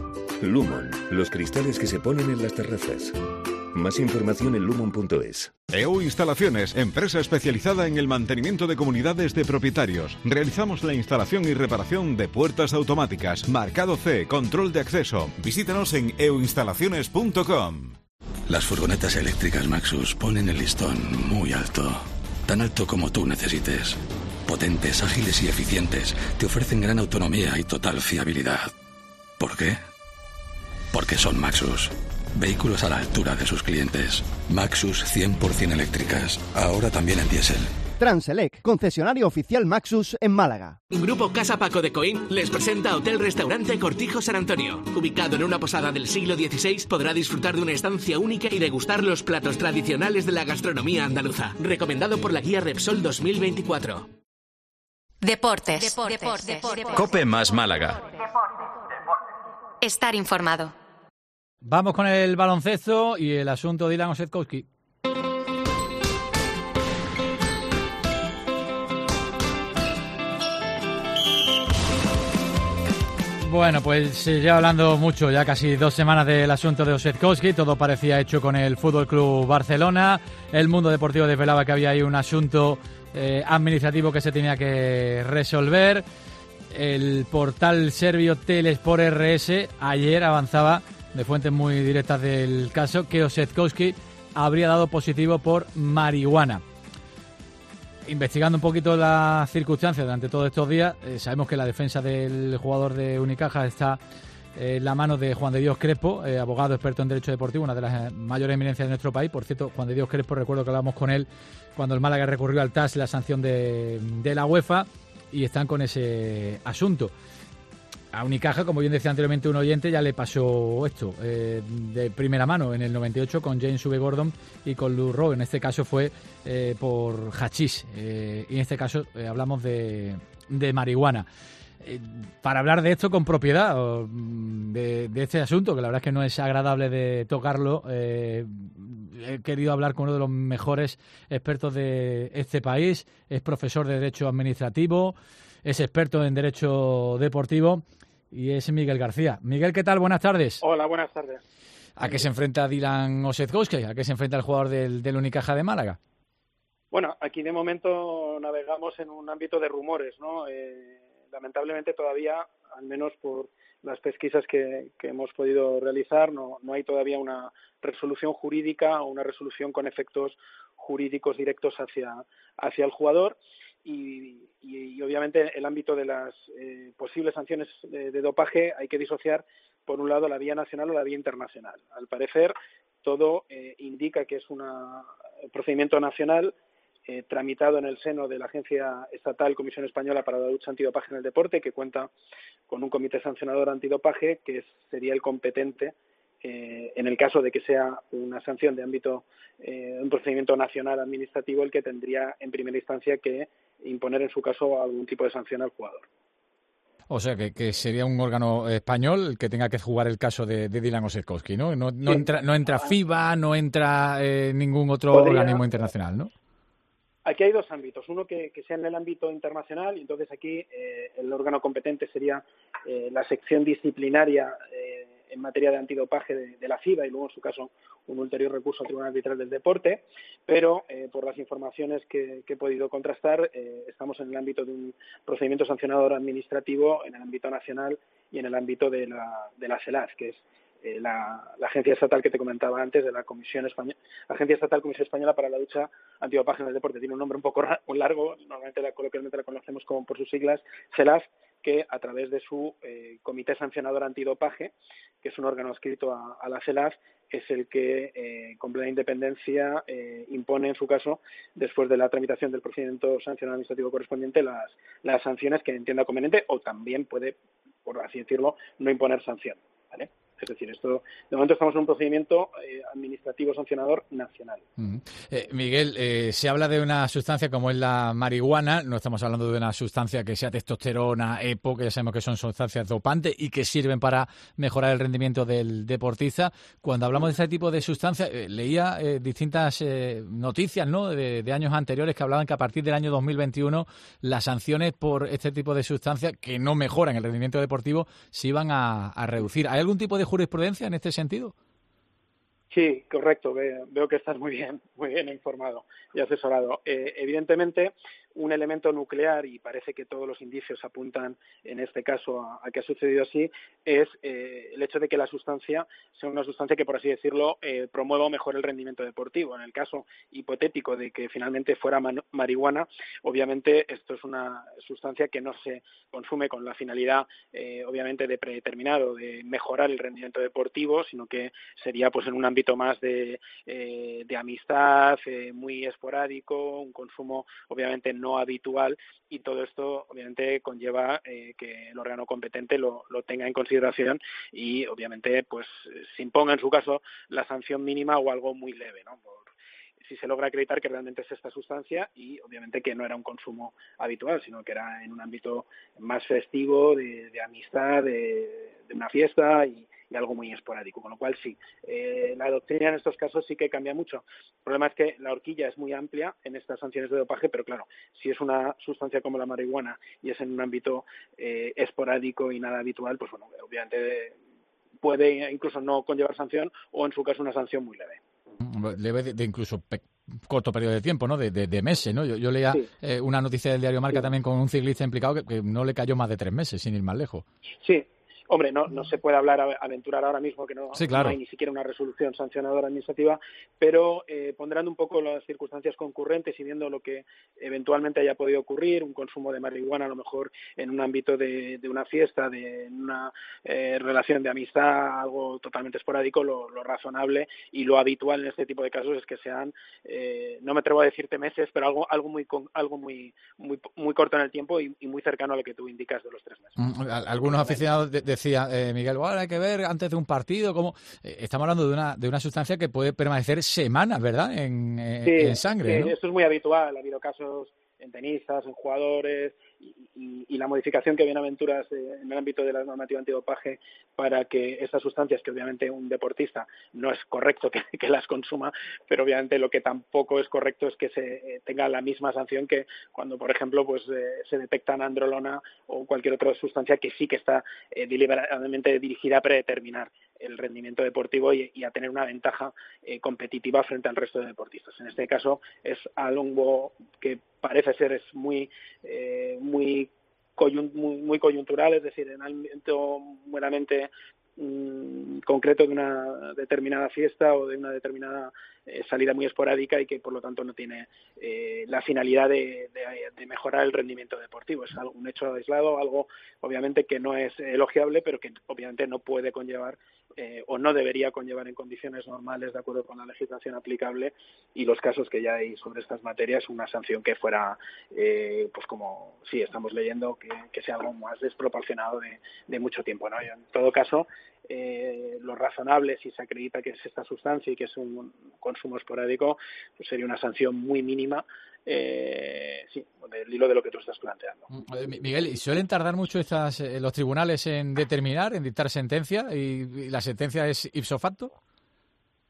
S18: Lumon, los cristales que se ponen en las terrazas. Más información en lumon.es.
S22: EU Instalaciones, empresa especializada en el mantenimiento de comunidades de propietarios. Realizamos la instalación y reparación de puertas automáticas, marcado C, control de acceso. Visítanos en euinstalaciones.com.
S8: Las furgonetas eléctricas Maxus ponen el listón muy alto. Tan alto como tú necesites. Potentes, ágiles y eficientes. Te ofrecen gran autonomía y total fiabilidad. ¿Por qué? Porque son Maxus. Vehículos a la altura de sus clientes. Maxus 100% eléctricas. Ahora también en diésel.
S9: Transelec, concesionario oficial Maxus en Málaga.
S7: Grupo Casa Paco de Coín les presenta Hotel Restaurante Cortijo San Antonio. Ubicado en una posada del siglo XVI, podrá disfrutar de una estancia única y degustar los platos tradicionales de la gastronomía andaluza. Recomendado por la guía Repsol 2024.
S11: Deportes.
S2: Cope más Málaga.
S11: Estar informado.
S3: Vamos con el baloncesto y el asunto de Dylan Osetkowski. Bueno, pues ya hablando mucho, ya casi 2 semanas del asunto de Osetkowski, todo parecía hecho con el Fútbol Club Barcelona. El mundo deportivo desvelaba que había ahí un asunto administrativo que se tenía que resolver. El portal serbio Telesport RS ayer avanzaba, de fuentes muy directas del caso, que Osetkowski habría dado positivo por marihuana. Investigando un poquito las circunstancias durante todos estos días, sabemos que la defensa del jugador de Unicaja está en la mano de Juan de Dios Crespo, abogado experto en derecho deportivo, una de las mayores eminencias de nuestro país. Por cierto, Juan de Dios Crespo, recuerdo que hablamos con él cuando el Málaga recurrió al TAS la sanción de la UEFA, y están con ese asunto. A Unicaja, como bien decía anteriormente un oyente, ya le pasó esto de primera mano en el 98 con James V. Gordon y con Lou Rowe. En este caso fue por hachís, y en este caso hablamos de marihuana. Para hablar de esto con propiedad, de este asunto, que la verdad es que no es agradable de tocarlo, he querido hablar con uno de los mejores expertos de este país. Es profesor de Derecho Administrativo, es experto en Derecho Deportivo y es Miguel García. Miguel, ¿qué tal? Buenas tardes.
S23: Hola, buenas tardes.
S3: ¿A qué se enfrenta Dylan Osetkowski? ¿A qué se enfrenta el jugador del Unicaja de Málaga?
S23: Bueno, aquí de momento navegamos en un ámbito de rumores, ¿no? Lamentablemente todavía, al menos por las pesquisas que hemos podido realizar, no hay todavía una resolución jurídica o una resolución con efectos jurídicos directos hacia el jugador. Y obviamente el ámbito de las posibles sanciones de dopaje hay que disociar, por un lado, la vía nacional o la vía internacional. Al parecer, todo indica que es un procedimiento nacional tramitado en el seno de la Agencia Estatal Comisión Española para la Lucha Antidopaje en el Deporte, que cuenta con un comité sancionador antidopaje, que sería el competente en el caso de que sea una sanción de ámbito, un procedimiento nacional administrativo, el que tendría en primera instancia que imponer en su caso algún tipo de sanción al jugador.
S3: O sea, que sería un órgano español el que tenga que jugar el caso de Dylan Osetkowski, ¿no? No entra FIBA, no entra ningún otro organismo internacional, ¿no?
S23: Aquí hay 2 ámbitos. Uno que sea en el ámbito internacional, y entonces aquí el órgano competente sería la sección disciplinaria en materia de antidopaje de la FIBA y luego en su caso un ulterior recurso al Tribunal Arbitral del Deporte, pero por las informaciones que he podido contrastar, estamos en el ámbito de un procedimiento sancionador administrativo en el ámbito nacional y en el ámbito de la CELAF, que es la agencia estatal que te comentaba antes, de la Agencia Estatal Comisión Española para la Lucha Antidopaje en el Deporte. Tiene un nombre un poco largo, normalmente coloquialmente la conocemos por sus siglas, CELAF, que a través de su Comité Sancionador Antidopaje, que es un órgano adscrito a la CELAF, es el que con plena independencia impone, en su caso, después de la tramitación del procedimiento sancionador administrativo correspondiente, las sanciones que entienda conveniente, o también puede, por así decirlo, no imponer sanción, ¿vale? Es decir, esto de momento estamos en un procedimiento administrativo sancionador nacional.
S3: Miguel, se habla de una sustancia como es la marihuana, no estamos hablando de una sustancia que sea testosterona, EPO, que ya sabemos que son sustancias dopantes y que sirven para mejorar el rendimiento del deportista. Cuando hablamos de este tipo de sustancias, leía distintas noticias, ¿no?, de años anteriores que hablaban que a partir del año 2021 las sanciones por este tipo de sustancias que no mejoran el rendimiento deportivo se iban a reducir. ¿Hay algún tipo de jurisprudencia en este sentido?
S23: Sí, correcto. Veo que estás muy bien informado y asesorado. Evidentemente, un elemento nuclear, y parece que todos los indicios apuntan en este caso a que ha sucedido así, es el hecho de que la sustancia sea una sustancia que, por así decirlo, promueva o mejore el rendimiento deportivo. En el caso hipotético de que finalmente fuera marihuana, obviamente esto es una sustancia que no se consume con la finalidad, obviamente, de predeterminado, de mejorar el rendimiento deportivo, sino que sería pues en un ámbito más de amistad, muy esporádico, un consumo obviamente no habitual, y todo esto obviamente conlleva que el órgano competente lo tenga en consideración y obviamente pues se imponga en su caso la sanción mínima o algo muy leve, ¿no? Si se logra acreditar que realmente es esta sustancia y obviamente que no era un consumo habitual, sino que era en un ámbito más festivo, de amistad, de una fiesta y algo muy esporádico, con lo cual sí, la doctrina en estos casos sí que cambia mucho. El problema es que la horquilla es muy amplia en estas sanciones de dopaje, pero claro, si es una sustancia como la marihuana y es en un ámbito esporádico y nada habitual, pues bueno, obviamente puede incluso no conllevar sanción o en su caso una sanción muy leve.
S3: Leve de incluso corto periodo de tiempo, ¿no? De meses, ¿no? Yo leía una noticia del diario Marca también con un ciclista implicado que no le cayó más de 3 meses, sin ir más lejos.
S23: Sí. Hombre, no se puede aventurar ahora mismo que no hay ni siquiera una resolución sancionadora administrativa, pero ponderando un poco las circunstancias concurrentes y viendo lo que eventualmente haya podido ocurrir, un consumo de marihuana a lo mejor en un ámbito de una fiesta, de una relación de amistad, algo totalmente esporádico, lo razonable y lo habitual en este tipo de casos es que sean, no me atrevo a decirte meses, pero algo muy corto en el tiempo y muy cercano a lo que tú indicas de los 3 meses.
S3: Algunos aficionados decía Miguel, bueno, hay que ver antes de un partido cómo estamos hablando de una sustancia que puede permanecer semanas, ¿verdad? En sangre, ¿no?
S23: Esto es muy habitual. Ha habido casos en tenistas, en jugadores y la modificación que Bienaventuras en el ámbito de la normativa antidopaje para que estas sustancias, que obviamente un deportista no es correcto que las consuma, pero obviamente lo que tampoco es correcto es que se tenga la misma sanción que cuando, por ejemplo, pues se detectan androlona o cualquier otra sustancia que sí que está deliberadamente dirigida a predeterminar el rendimiento deportivo y a tener una ventaja competitiva frente al resto de deportistas. En este caso es algo que parece ser es muy coyuntural, es decir, en ámbito meramente concreto de una determinada fiesta o de una determinada salida muy esporádica y que por lo tanto no tiene la finalidad de mejorar el rendimiento deportivo. Es un hecho aislado, algo obviamente que no es elogiable, pero que obviamente no puede conllevar o no debería conllevar en condiciones normales de acuerdo con la legislación aplicable y los casos que ya hay sobre estas materias una sanción que fuera pues como sí estamos leyendo que sea algo más desproporcionado de mucho tiempo, ¿no? Y en todo caso lo razonable, si se acredita que es esta sustancia y que es un consumo esporádico, pues sería una sanción muy mínima, sí, del hilo de lo que tú estás planteando.
S3: Miguel, ¿y suelen tardar mucho los tribunales en dictar sentencia y la sentencia es ipso facto?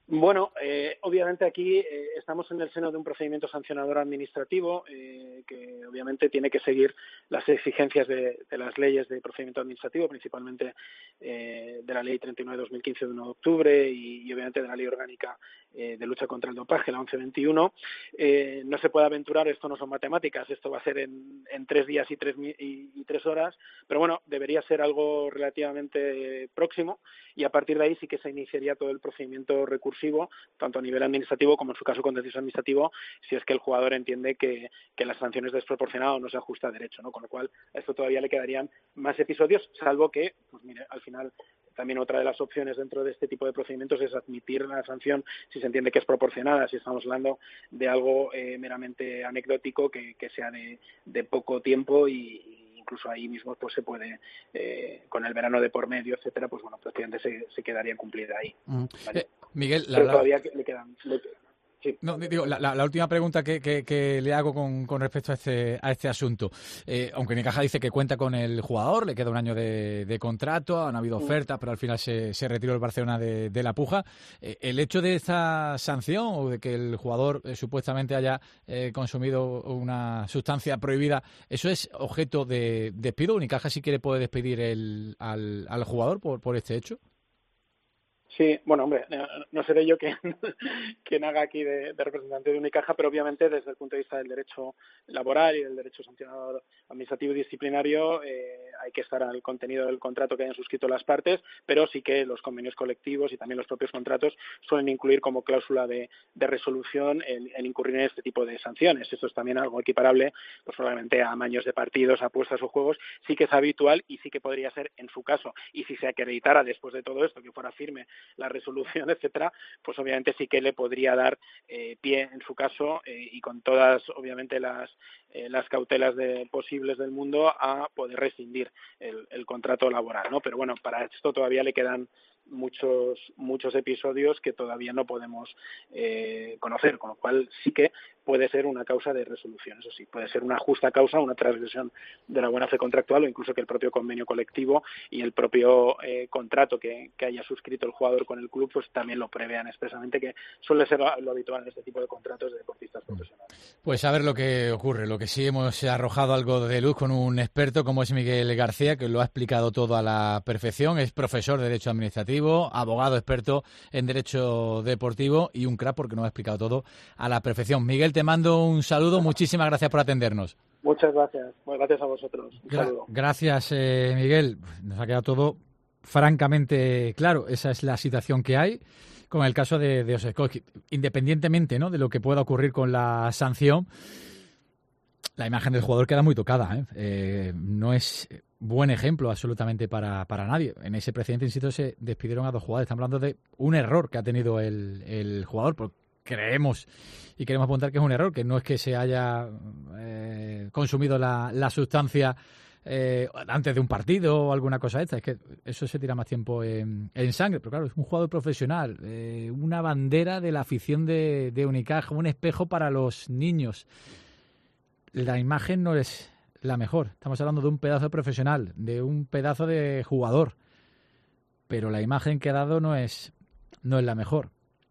S23: Bueno, obviamente aquí estamos en el seno de un procedimiento sancionador administrativo que obviamente tiene que seguir las exigencias de las leyes de procedimiento administrativo, principalmente de la Ley 39/2015 de 1 de octubre y obviamente de la Ley Orgánica de Lucha contra el Dopaje, la 1121. No se puede aventurar, esto no son matemáticas, esto va a ser en 3 días y 3 horas, pero bueno, debería ser algo relativamente próximo y a partir de ahí sí que se iniciaría todo el procedimiento recursivo, tanto a nivel administrativo como en su caso contencioso administrativo, si es que el jugador entiende que la sanción es desproporcionada o no se ajusta a derecho, ¿no? Con lo cual a esto todavía le quedarían más episodios, salvo que, pues mire, al final también otra de las opciones dentro de este tipo de procedimientos es admitir la sanción si se entiende que es proporcionada, si estamos hablando de algo meramente anecdótico que sea de poco tiempo y incluso ahí mismo pues se puede, con el verano de por medio, etcétera, pues bueno, prácticamente se quedaría cumplida ahí. ¿Vale?
S3: Miguel,
S23: pero todavía le quedan... Sí.
S3: No, digo, la última pregunta que le hago con respecto a este asunto. Aunque Unicaja dice que cuenta con el jugador, le queda un año de contrato, han habido ofertas, pero al final se retiró el Barcelona de la puja. El hecho de esta sanción o de que el jugador supuestamente haya consumido una sustancia prohibida, ¿eso es objeto de despido? ¿Unicaja sí que le puede despedir al jugador por este hecho?
S23: Sí, bueno, hombre, no seré yo quien haga aquí de representante de Unicaja, pero obviamente desde el punto de vista del derecho laboral y del derecho sancionador administrativo y disciplinario hay que estar al contenido del contrato que hayan suscrito las partes, pero sí que los convenios colectivos y también los propios contratos suelen incluir como cláusula de resolución el incurrir en este tipo de sanciones. Esto es también algo equiparable, pues probablemente a amaños de partidos, apuestas o juegos, sí que es habitual y sí que podría ser en su caso. Y si se acreditara después de todo esto que fuera firme la resolución, etcétera, pues obviamente sí que le podría dar pie en su caso y con todas obviamente las cautelas posibles del mundo a poder rescindir el contrato laboral, ¿no? Pero bueno, para esto todavía le quedan muchos episodios que todavía no podemos conocer, con lo cual sí que puede ser una causa de resolución, eso sí, puede ser una justa causa, una transgresión de la buena fe contractual o incluso que el propio convenio colectivo y el propio contrato que haya suscrito el jugador con el club pues también lo prevean expresamente, que suele ser lo habitual en este tipo de contratos de deportistas profesionales.
S3: Pues a ver lo que ocurre, lo que sí hemos arrojado algo de luz con un experto como es Miguel García, que lo ha explicado todo a la perfección, es profesor de Derecho Administrativo, abogado experto en Derecho Deportivo y un crack porque nos ha explicado todo a la perfección. Miguel, te mando un saludo, muchísimas gracias por atendernos.
S23: Muchas gracias, pues gracias a vosotros. Un saludo.
S3: Gracias, Miguel. Nos ha quedado todo francamente claro. Esa es la situación que hay con el caso de Oseskowski. Independientemente, ¿no?, de lo que pueda ocurrir con la sanción, la imagen del jugador queda muy tocada. No es buen ejemplo absolutamente para nadie. En ese precedente, insisto, se despidieron a 2 jugadores. Estamos hablando de un error que ha tenido el jugador, porque creemos y queremos apuntar que es un error, que no es que se haya consumido la sustancia antes de un partido o alguna cosa esta, es que eso se tira más tiempo en sangre, pero claro, es un jugador profesional, una bandera de la afición de Unicaja, un espejo para los niños. La imagen no es la mejor, estamos hablando de un pedazo de profesional, de un pedazo de jugador, pero la imagen que ha dado no es la mejor.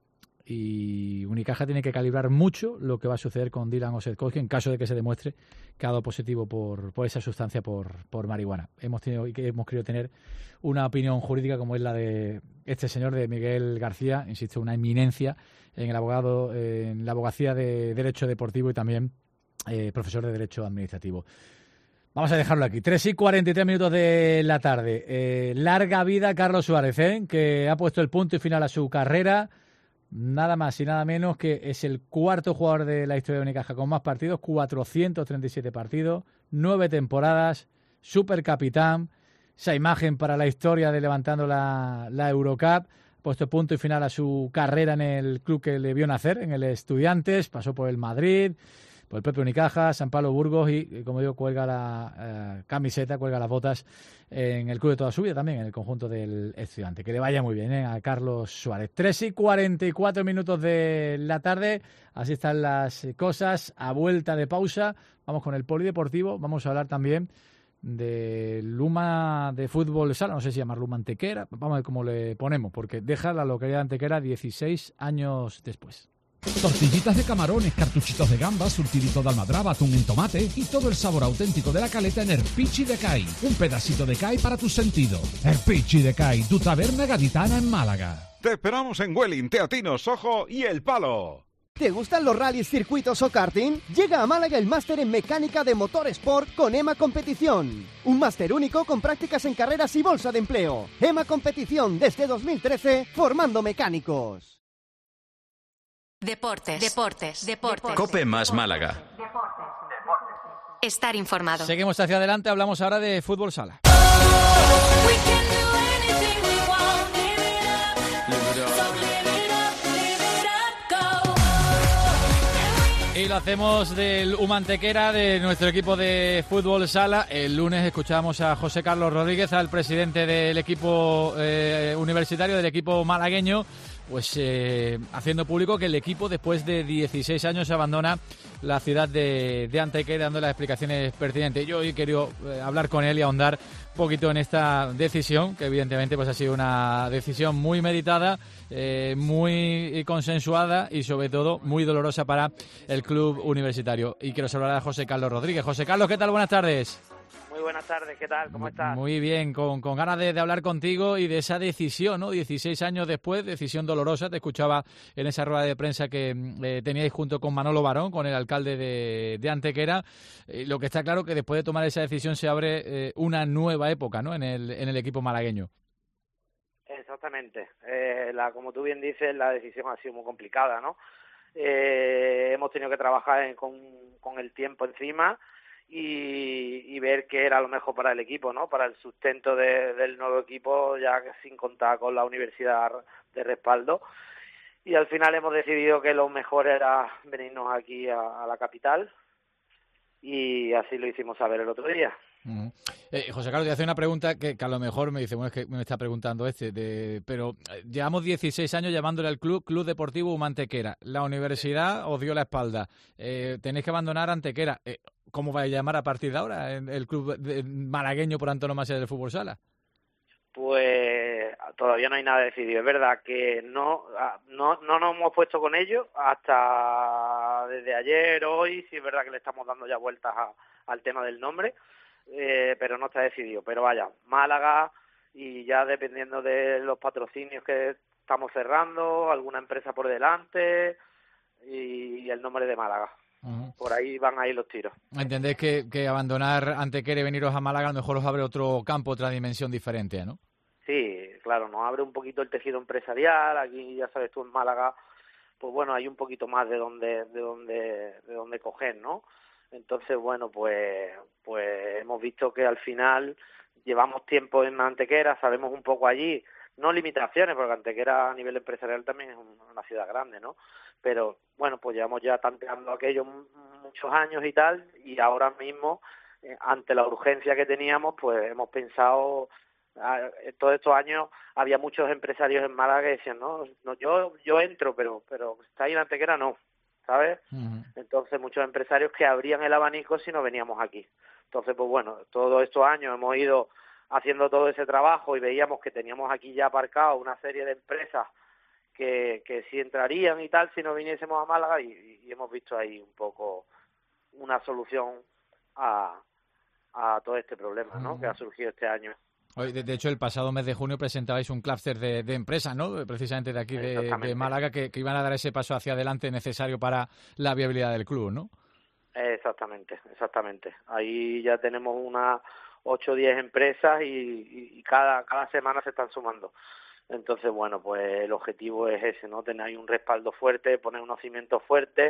S3: Y Unicaja tiene que calibrar mucho lo que va a suceder con Dylan Oseskowski en caso de que se demuestre que ha dado positivo por esa sustancia por marihuana. Hemos querido tener una opinión jurídica como es la de este señor, de Miguel García, insisto, una eminencia en la abogacía de Derecho Deportivo y también profesor de Derecho Administrativo. Vamos a dejarlo aquí. 3:43 de la tarde. Larga vida a Carlos Suárez, que ha puesto el punto y final a su carrera. Nada más y nada menos que es el 4º jugador de la historia de Unicaja con más partidos, 437 partidos, 9 temporadas, supercapitán, esa imagen para la historia de levantando la Eurocup, puesto punto y final a su carrera en el club que le vio nacer, en el Estudiantes, pasó por el Madrid, por el propio Unicaja, San Pablo, Burgos y, como digo, cuelga la camiseta, cuelga las botas en el club de toda su vida también, en el conjunto del Estudiante. Que le vaya muy bien a Carlos Suárez. 3:44 de la tarde, así están las cosas. A vuelta de pausa, vamos con el polideportivo, vamos a hablar también de Luma de Fútbol Sala, no sé si llamar Luma Antequera, vamos a ver cómo le ponemos, porque deja la localidad de Antequera 16 años después.
S4: Tortillitas de camarones, cartuchitos de gambas, surtidito de almadraba, atún en tomate y todo el sabor auténtico de la caleta en el Pichi de Cai. Un pedacito de Cai para tus sentidos. El Pichi de Cai, tu taberna gaditana en Málaga.
S22: Te esperamos en Welling, Teatino, Sojo y El Palo.
S9: ¿Te gustan los rallies, circuitos o karting? Llega a Málaga el máster en mecánica de motor Sport con EMA Competición. Un máster único con prácticas en carreras y bolsa de empleo. EMA Competición desde 2013, formando mecánicos.
S11: Deportes.
S2: Cope más Málaga.
S11: Estar informado.
S3: Seguimos hacia adelante, hablamos ahora de fútbol sala. Y lo hacemos del Humantequera, de nuestro equipo de fútbol sala. El lunes escuchamos a José Carlos Rodríguez, al presidente del equipo universitario, del equipo malagueño, pues haciendo público que el equipo después de 16 años abandona la ciudad de Antequera, dando las explicaciones pertinentes. Yo hoy he querido hablar con él y ahondar un poquito en esta decisión, que evidentemente pues ha sido una decisión muy meditada, muy consensuada y sobre todo muy dolorosa para el club universitario. Y quiero saludar a José Carlos Rodríguez. José Carlos, ¿qué tal? Buenas tardes.
S6: Muy buenas tardes, ¿qué tal? ¿Cómo estás?
S3: Muy bien, con ganas de hablar contigo y de esa decisión, ¿no? 16 años después, decisión dolorosa. Te escuchaba en esa rueda de prensa que teníais junto con Manolo Barón, con el alcalde de Antequera. Lo que está claro que después de tomar esa decisión se abre una nueva época, ¿no? En el equipo malagueño.
S6: Exactamente. Como tú bien dices, la decisión ha sido muy complicada, ¿no? Hemos tenido que trabajar con el tiempo encima y ver qué era lo mejor para el equipo, ¿no? Para el sustento del nuevo equipo, ya sin contar con la universidad de respaldo. Y al final hemos decidido que lo mejor era venirnos aquí a la capital y así lo hicimos saber el otro día.
S3: Uh-huh. José Carlos, te hace una pregunta que a lo mejor me dice, bueno, es que me está preguntando pero llevamos 16 años llamándole al Club Deportivo Humantequera. La universidad os dio la espalda. Tenéis que abandonar Antequera. ¿Cómo vais a llamar a partir de ahora el club malagueño por antonomasia del fútbol sala?
S6: Pues todavía no hay nada decidido. Es verdad que no nos hemos puesto con ellos hasta desde ayer, hoy. Sí es verdad que le estamos dando ya vueltas al tema del nombre. Pero no está decidido. Pero vaya, Málaga, y ya dependiendo de los patrocinios que estamos cerrando, alguna empresa por delante y el nombre de Málaga. Uh-huh. Por ahí van a ir los tiros.
S3: ¿Entendéis que abandonar Antequera y veniros a Málaga a lo mejor os abre otro campo, otra dimensión diferente, ¿no?
S6: Sí, claro, nos abre un poquito el tejido empresarial. Aquí, ya sabes tú, en Málaga, pues bueno, hay un poquito más de dónde coger, ¿no? Entonces, bueno, pues hemos visto que al final llevamos tiempo en Antequera, sabemos un poco allí, no limitaciones, porque Antequera a nivel empresarial también es una ciudad grande, ¿no? Pero, bueno, pues llevamos ya tanteando aquello muchos años y tal, y ahora mismo, ante la urgencia que teníamos, pues hemos pensado, todos estos años había muchos empresarios en Málaga que decían, no yo entro, pero está ahí en Antequera no. ¿Sabes? Uh-huh. Entonces muchos empresarios que abrían el abanico si no veníamos aquí. Entonces, pues bueno, todos estos años hemos ido haciendo todo ese trabajo y veíamos que teníamos aquí ya aparcado una serie de empresas que sí entrarían y tal si no viniésemos a Málaga y hemos visto ahí un poco una solución a todo este problema, ¿no? Uh-huh. Que ha surgido este año.
S3: De hecho, el pasado mes de junio presentabais un clúster de empresas, ¿no? Precisamente de aquí de Málaga, que iban a dar ese paso hacia adelante necesario para la viabilidad del club, ¿no?
S6: Exactamente. Ahí ya tenemos unas 8 o 10 empresas y cada semana se están sumando. Entonces, bueno, pues el objetivo es ese, ¿no? Tener ahí un respaldo fuerte, poner unos cimientos fuertes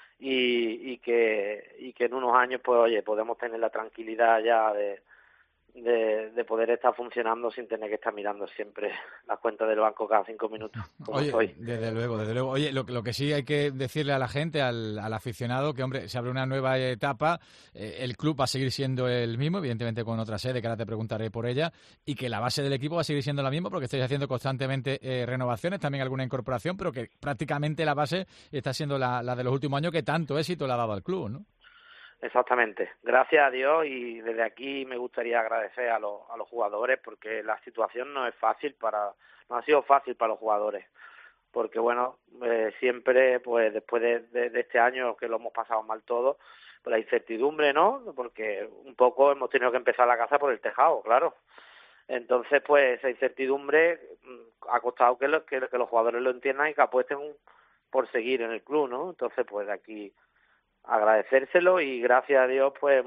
S6: y que en unos años, pues, oye, podemos tener la tranquilidad ya de poder estar funcionando sin tener que estar mirando siempre las cuentas del banco cada 5 minutos.
S3: Oye, desde luego. Oye, lo que sí hay que decirle a la gente, al aficionado, que hombre, se abre una nueva etapa, el club va a seguir siendo el mismo, evidentemente con otra sede, que ahora te preguntaré por ella, y que la base del equipo va a seguir siendo la misma, porque estáis haciendo constantemente renovaciones, también alguna incorporación, pero que prácticamente la base está siendo la de los últimos años, que tanto éxito le ha dado al club, ¿no?
S6: Exactamente. Gracias a Dios, y desde aquí me gustaría agradecer a los jugadores, porque la situación no ha sido fácil para los jugadores, porque bueno, siempre pues después de este año que lo hemos pasado mal todos, pues la incertidumbre, ¿no? Porque un poco hemos tenido que empezar la casa por el tejado, claro. Entonces pues esa incertidumbre ha costado que los jugadores lo entiendan y que apuesten por seguir en el club, ¿no? Entonces pues de aquí agradecérselo, y gracias a Dios pues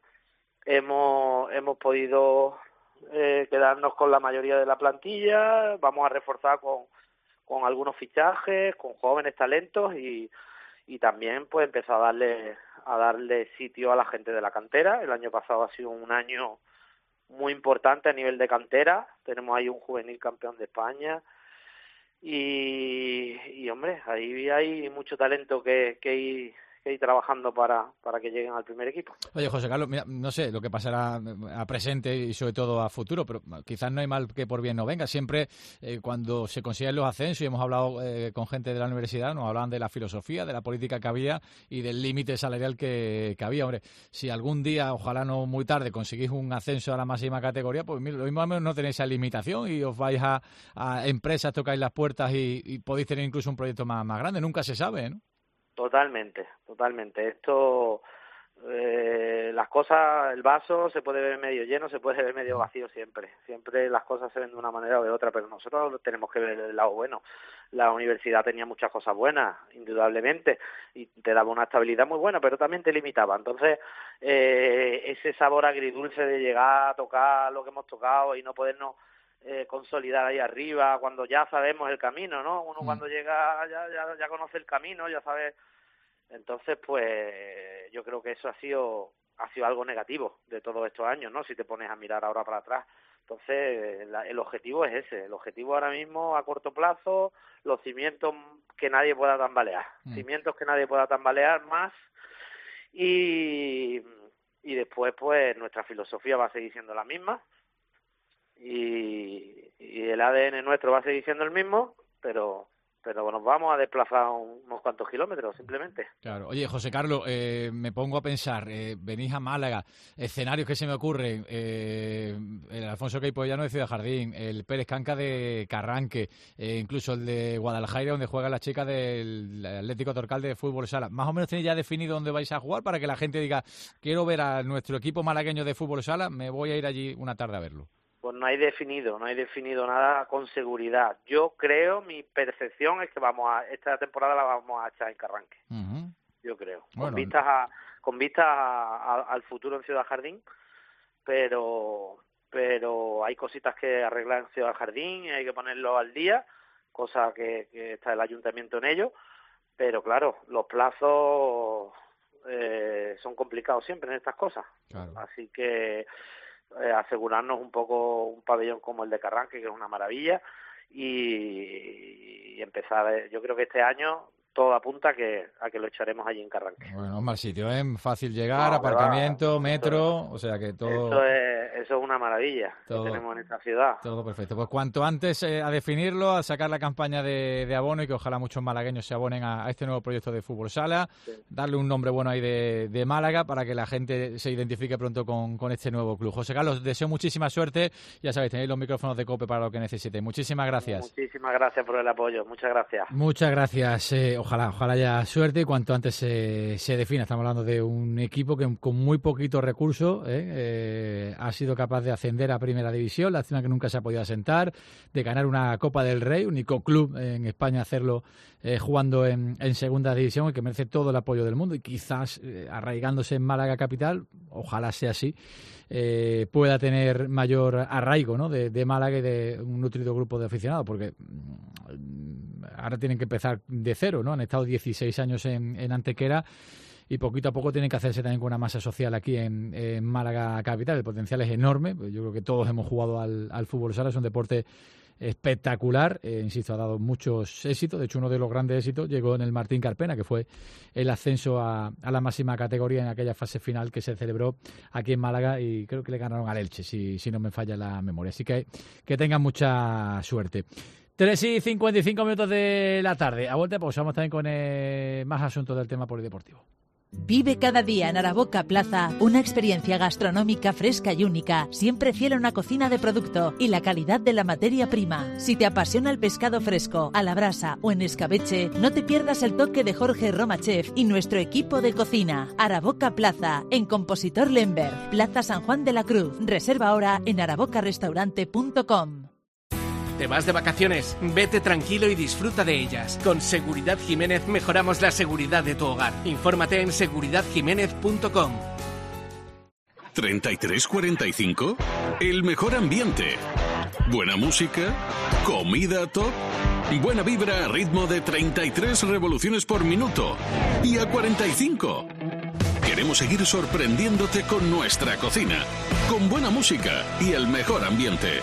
S6: hemos podido quedarnos con la mayoría de la plantilla. Vamos a reforzar con algunos fichajes, con jóvenes talentos, y también pues empezar a darle sitio a la gente de la cantera. El año pasado ha sido un año muy importante a nivel de cantera. Tenemos ahí un juvenil campeón de España, y hombre, ahí hay mucho talento que ir trabajando para que lleguen al primer equipo.
S3: Oye, José Carlos, mira, no sé lo que pasará a presente y sobre todo a futuro, pero quizás no hay mal que por bien no venga. Siempre cuando se consiguen los ascensos, y hemos hablado con gente de la universidad, nos hablaban de la filosofía, de la política que había y del límite salarial que había. Hombre, si algún día, ojalá no muy tarde, conseguís un ascenso a la máxima categoría, pues lo mismo no tenéis esa limitación y os vais a empresas, tocáis las puertas y podéis tener incluso un proyecto más grande. Nunca se sabe, ¿no?
S6: Totalmente. Esto, las cosas, el vaso se puede ver medio lleno, se puede ver medio vacío siempre. Siempre las cosas se ven de una manera o de otra, pero nosotros tenemos que ver el lado bueno. La universidad tenía muchas cosas buenas, indudablemente, y te daba una estabilidad muy buena, pero también te limitaba. Entonces, ese sabor agridulce de llegar a tocar lo que hemos tocado y no podernos consolidar ahí arriba, cuando ya sabemos el camino, ¿no? Uno cuando llega ya conoce el camino, ya sabe. Entonces, pues yo creo que eso ha sido algo negativo de todos estos años, ¿no? Si te pones a mirar ahora para atrás. Entonces, el objetivo es ese. El objetivo ahora mismo, a corto plazo, los cimientos que nadie pueda tambalear. Cimientos que nadie pueda tambalear más. Y después, pues, nuestra filosofía va a seguir siendo la misma. Y el ADN nuestro va a seguir siendo el mismo, pero nos vamos a desplazar unos cuantos kilómetros, simplemente.
S3: Claro. Oye, José Carlos, me pongo a pensar, venís a Málaga, escenarios que se me ocurren, el Alfonso Queipollano de Ciudad Jardín, el Pérez Canca de Carranque, incluso el de Guadalajara, donde juegan las chicas del Atlético Torcal de Fútbol Sala. ¿Más o menos tenéis ya definido dónde vais a jugar para que la gente diga, quiero ver a nuestro equipo malagueño de Fútbol Sala, me voy a ir allí una tarde a verlo?
S6: Pues no hay definido nada con seguridad. Yo creo, mi percepción es que esta temporada la vamos a echar en Carranque. Uh-huh. Yo creo. Bueno, con vistas al futuro en Ciudad Jardín, pero hay cositas que arreglar en Ciudad Jardín y hay que ponerlo al día, cosa que está el ayuntamiento en ello, pero claro, los plazos son complicados siempre en estas cosas. Claro. Así que asegurarnos un poco un pabellón como el de Carranque, que es una maravilla, y empezar. Yo creo que este año todo apunta a que lo echaremos allí en Carranque.
S3: Bueno, es mal sitio, ¿eh? Fácil llegar, aparcamiento, metro, o sea que todo...
S6: Eso es una maravilla que tenemos en esta ciudad.
S3: Todo perfecto. Pues cuanto antes a definirlo, a sacar la campaña de abono y que ojalá muchos malagueños se abonen a este nuevo proyecto de Fútbol Sala, darle un nombre bueno ahí de Málaga para que la gente se identifique pronto con este nuevo club. José Carlos, deseo muchísima suerte. Ya sabéis, tenéis los micrófonos de COPE para lo que necesitéis. Muchísimas gracias.
S6: Muchísimas gracias por el apoyo. Muchas gracias.
S3: Muchas gracias. Ojalá haya suerte y cuanto antes se defina. Estamos hablando de un equipo que con muy poquitos recursos ha sido capaz de ascender a Primera División, lástima que nunca se ha podido asentar, de ganar una Copa del Rey, único club en España a hacerlo jugando en Segunda División, y que merece todo el apoyo del mundo, y quizás arraigándose en Málaga capital, ojalá sea así, pueda tener mayor arraigo, ¿no? de Málaga y de un nutrido grupo de aficionados, porque ahora tienen que empezar de cero, ¿no? Han estado 16 años en Antequera y poquito a poco tienen que hacerse también con una masa social aquí en Málaga capital. El potencial es enorme. Yo creo que todos hemos jugado al fútbol sala, es un deporte espectacular, insisto, ha dado muchos éxitos. De hecho, uno de los grandes éxitos llegó en el Martín Carpena, que fue el ascenso a la máxima categoría en aquella fase final que se celebró aquí en Málaga, y creo que le ganaron al Elche, si no me falla la memoria. Así que tengan mucha suerte. 3:55 de la tarde. A vuelta pausamos también con más asuntos del tema polideportivo.
S1: Vive cada día en Araboca Plaza una experiencia gastronómica fresca y única, siempre fiel a una cocina de producto y la calidad de la materia prima. Si te apasiona el pescado fresco, a la brasa o en escabeche, no te pierdas el toque de Jorge Romachef y nuestro equipo de cocina. Araboca Plaza, en Compositor Lemberg, Plaza San Juan de la Cruz. Reserva ahora en arabocarestaurante.com.
S7: ¿Te vas de vacaciones? Vete tranquilo y disfruta de ellas. Con Seguridad Jiménez mejoramos la seguridad de tu hogar. Infórmate en seguridadjiménez.com.
S10: 3345, el mejor ambiente. Buena música, comida top, buena vibra a ritmo de 33 revoluciones por minuto. Y a 45. Queremos seguir sorprendiéndote con nuestra cocina, con buena música y el mejor ambiente.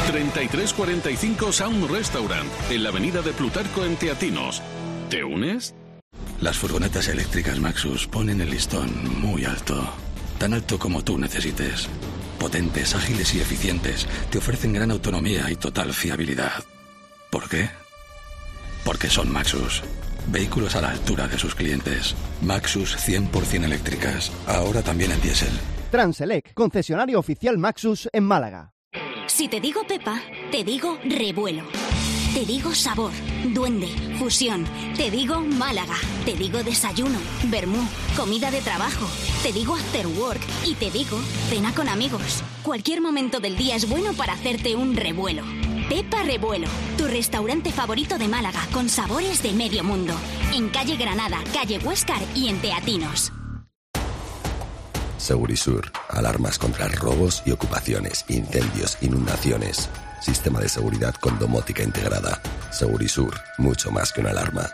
S10: 3345 Sound Restaurant, en la avenida de Plutarco en Teatinos. ¿Te unes?
S8: Las furgonetas eléctricas Maxus ponen el listón muy alto. Tan alto como tú necesites. Potentes, ágiles y eficientes. Te ofrecen gran autonomía y total fiabilidad. ¿Por qué? Porque son Maxus. Vehículos a la altura de sus clientes. Maxus 100% eléctricas. Ahora también en diésel.
S9: Transelec, concesionario oficial Maxus en Málaga.
S12: Si te digo Pepa, te digo revuelo. Te digo sabor, duende, fusión. Te digo Málaga. Te digo desayuno, vermú, comida de trabajo. Te digo after work y te digo cena con amigos. Cualquier momento del día es bueno para hacerte un revuelo. Pepa Revuelo, tu restaurante favorito de Málaga con sabores de medio mundo. En calle Granada, calle Huéscar y en Teatinos.
S17: Segurisur, alarmas contra robos y ocupaciones, incendios, inundaciones. Sistema de seguridad con domótica integrada. Segurisur, mucho más que una alarma.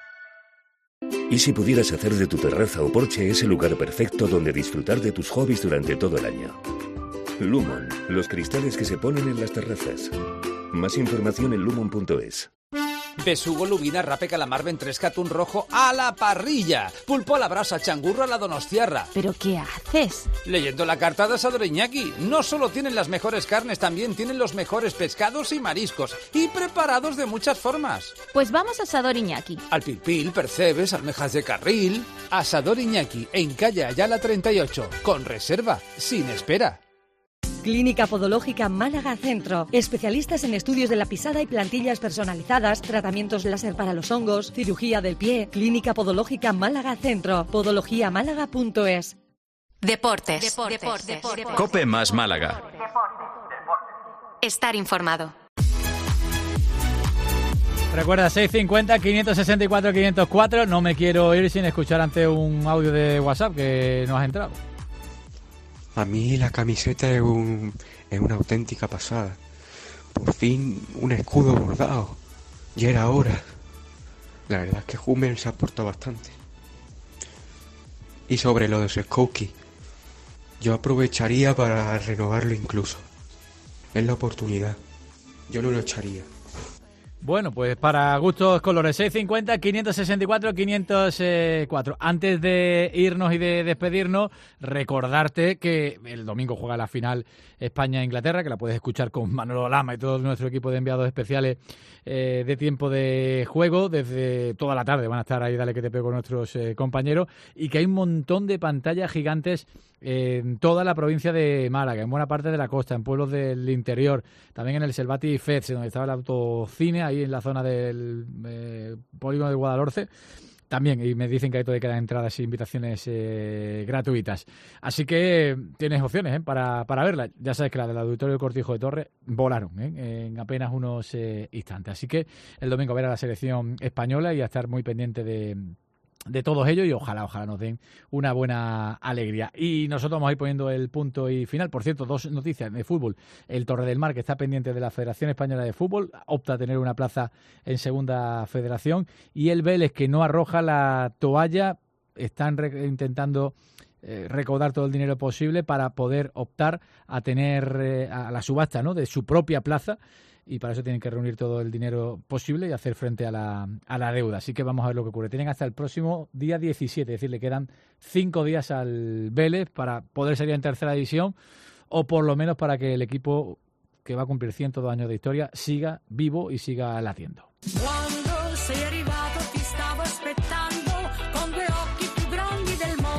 S18: ¿Y si pudieras hacer de tu terraza o porche ese lugar perfecto donde disfrutar de tus hobbies durante todo el año? Lumon, los cristales que se ponen en las terrazas. Más información en lumon.es.
S19: Besugo, lubina, rape, calamar, ventresca, atún rojo a la parrilla. Pulpo a la brasa, changurro a la donostiarra.
S11: ¿Pero qué haces?
S19: Leyendo la carta de Asador Iñaki. No solo tienen las mejores carnes, también tienen los mejores pescados y mariscos. Y preparados de muchas formas.
S11: Pues vamos a Asador Iñaki.
S19: Al pilpil, percebes, almejas de carril. Asador Iñaki, en calle Ayala 38. Con reserva, sin espera.
S20: Clínica Podológica Málaga Centro. Especialistas en estudios de la pisada y plantillas personalizadas, tratamientos láser para los hongos, cirugía del pie. Clínica Podológica Málaga Centro. podologiamálaga.es.
S11: Deportes.
S2: Cope más Málaga.
S11: Estar informado.
S3: Recuerda, 650 564 504. No me quiero ir sin escuchar ante un audio de WhatsApp que nos ha entrado.
S24: A mí la camiseta es una auténtica pasada. Por fin un escudo bordado. Ya era hora. La verdad es que Hummel se aportó bastante. Y sobre lo de Sekowski, yo aprovecharía para renovarlo incluso. Es la oportunidad. Yo no lo echaría.
S3: Bueno, pues para gustos colores, 650 564 504. Antes de irnos y de despedirnos, recordarte que el domingo juega la final España-Inglaterra, que la puedes escuchar con Manolo Lama y todo nuestro equipo de enviados especiales de tiempo de juego. Desde toda la tarde van a estar ahí, dale que te pego, con nuestros compañeros, y que hay un montón de pantallas gigantes en toda la provincia de Málaga, en buena parte de la costa, en pueblos del interior, también en el Selvati Fest, donde estaba el autocine, ahí en la zona del polígono de Guadalhorce. También, y me dicen que ahí todavía quedan entradas e invitaciones gratuitas. Así que tienes opciones para verla. Ya sabes que la del Auditorio del Cortijo de Torres volaron en apenas unos instantes. Así que el domingo ver a la selección española y a estar muy pendiente de todos ellos, y ojalá nos den una buena alegría. Y nosotros vamos a ir poniendo el punto y final. Por cierto, dos noticias de fútbol. El Torredemar, que está pendiente de la Federación Española de Fútbol, opta a tener una plaza en Segunda Federación, y el Vélez, que no arroja la toalla. Están intentando recaudar todo el dinero posible para poder optar a tener a la subasta, ¿no?, de su propia plaza, y para eso tienen que reunir todo el dinero posible y hacer frente a la deuda. Así que vamos a ver lo que ocurre. Tienen hasta el próximo día 17, es decir, le quedan 5 días al Vélez para poder salir en tercera división, o por lo menos para que el equipo, que va a cumplir 102 años de historia, siga vivo y siga latiendo.
S25: Quando sei arrivato ti stavo aspettando con 2 occhi più grandi del mondo.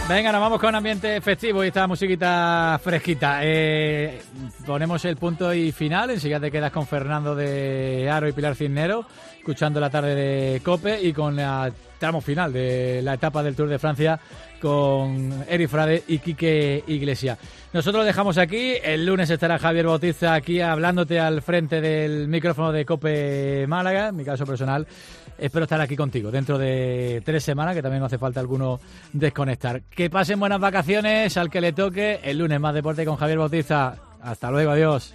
S3: Venga, nos vamos con ambiente festivo y esta musiquita fresquita. Ponemos el punto y final. Enseguida te quedas con Fernando de Aro y Pilar Cisneros, escuchando la tarde de COPE, y con el tramo final de la etapa del Tour de Francia con Eric Frade y Quique Iglesias. Nosotros lo dejamos aquí. El lunes estará Javier Bautista aquí hablándote al frente del micrófono de COPE Málaga. En mi caso personal, espero estar aquí contigo dentro de 3 semanas, que también no hace falta alguno desconectar. Que pasen buenas vacaciones al que le toque. El lunes más deporte con Javier Bautista. Hasta luego, adiós.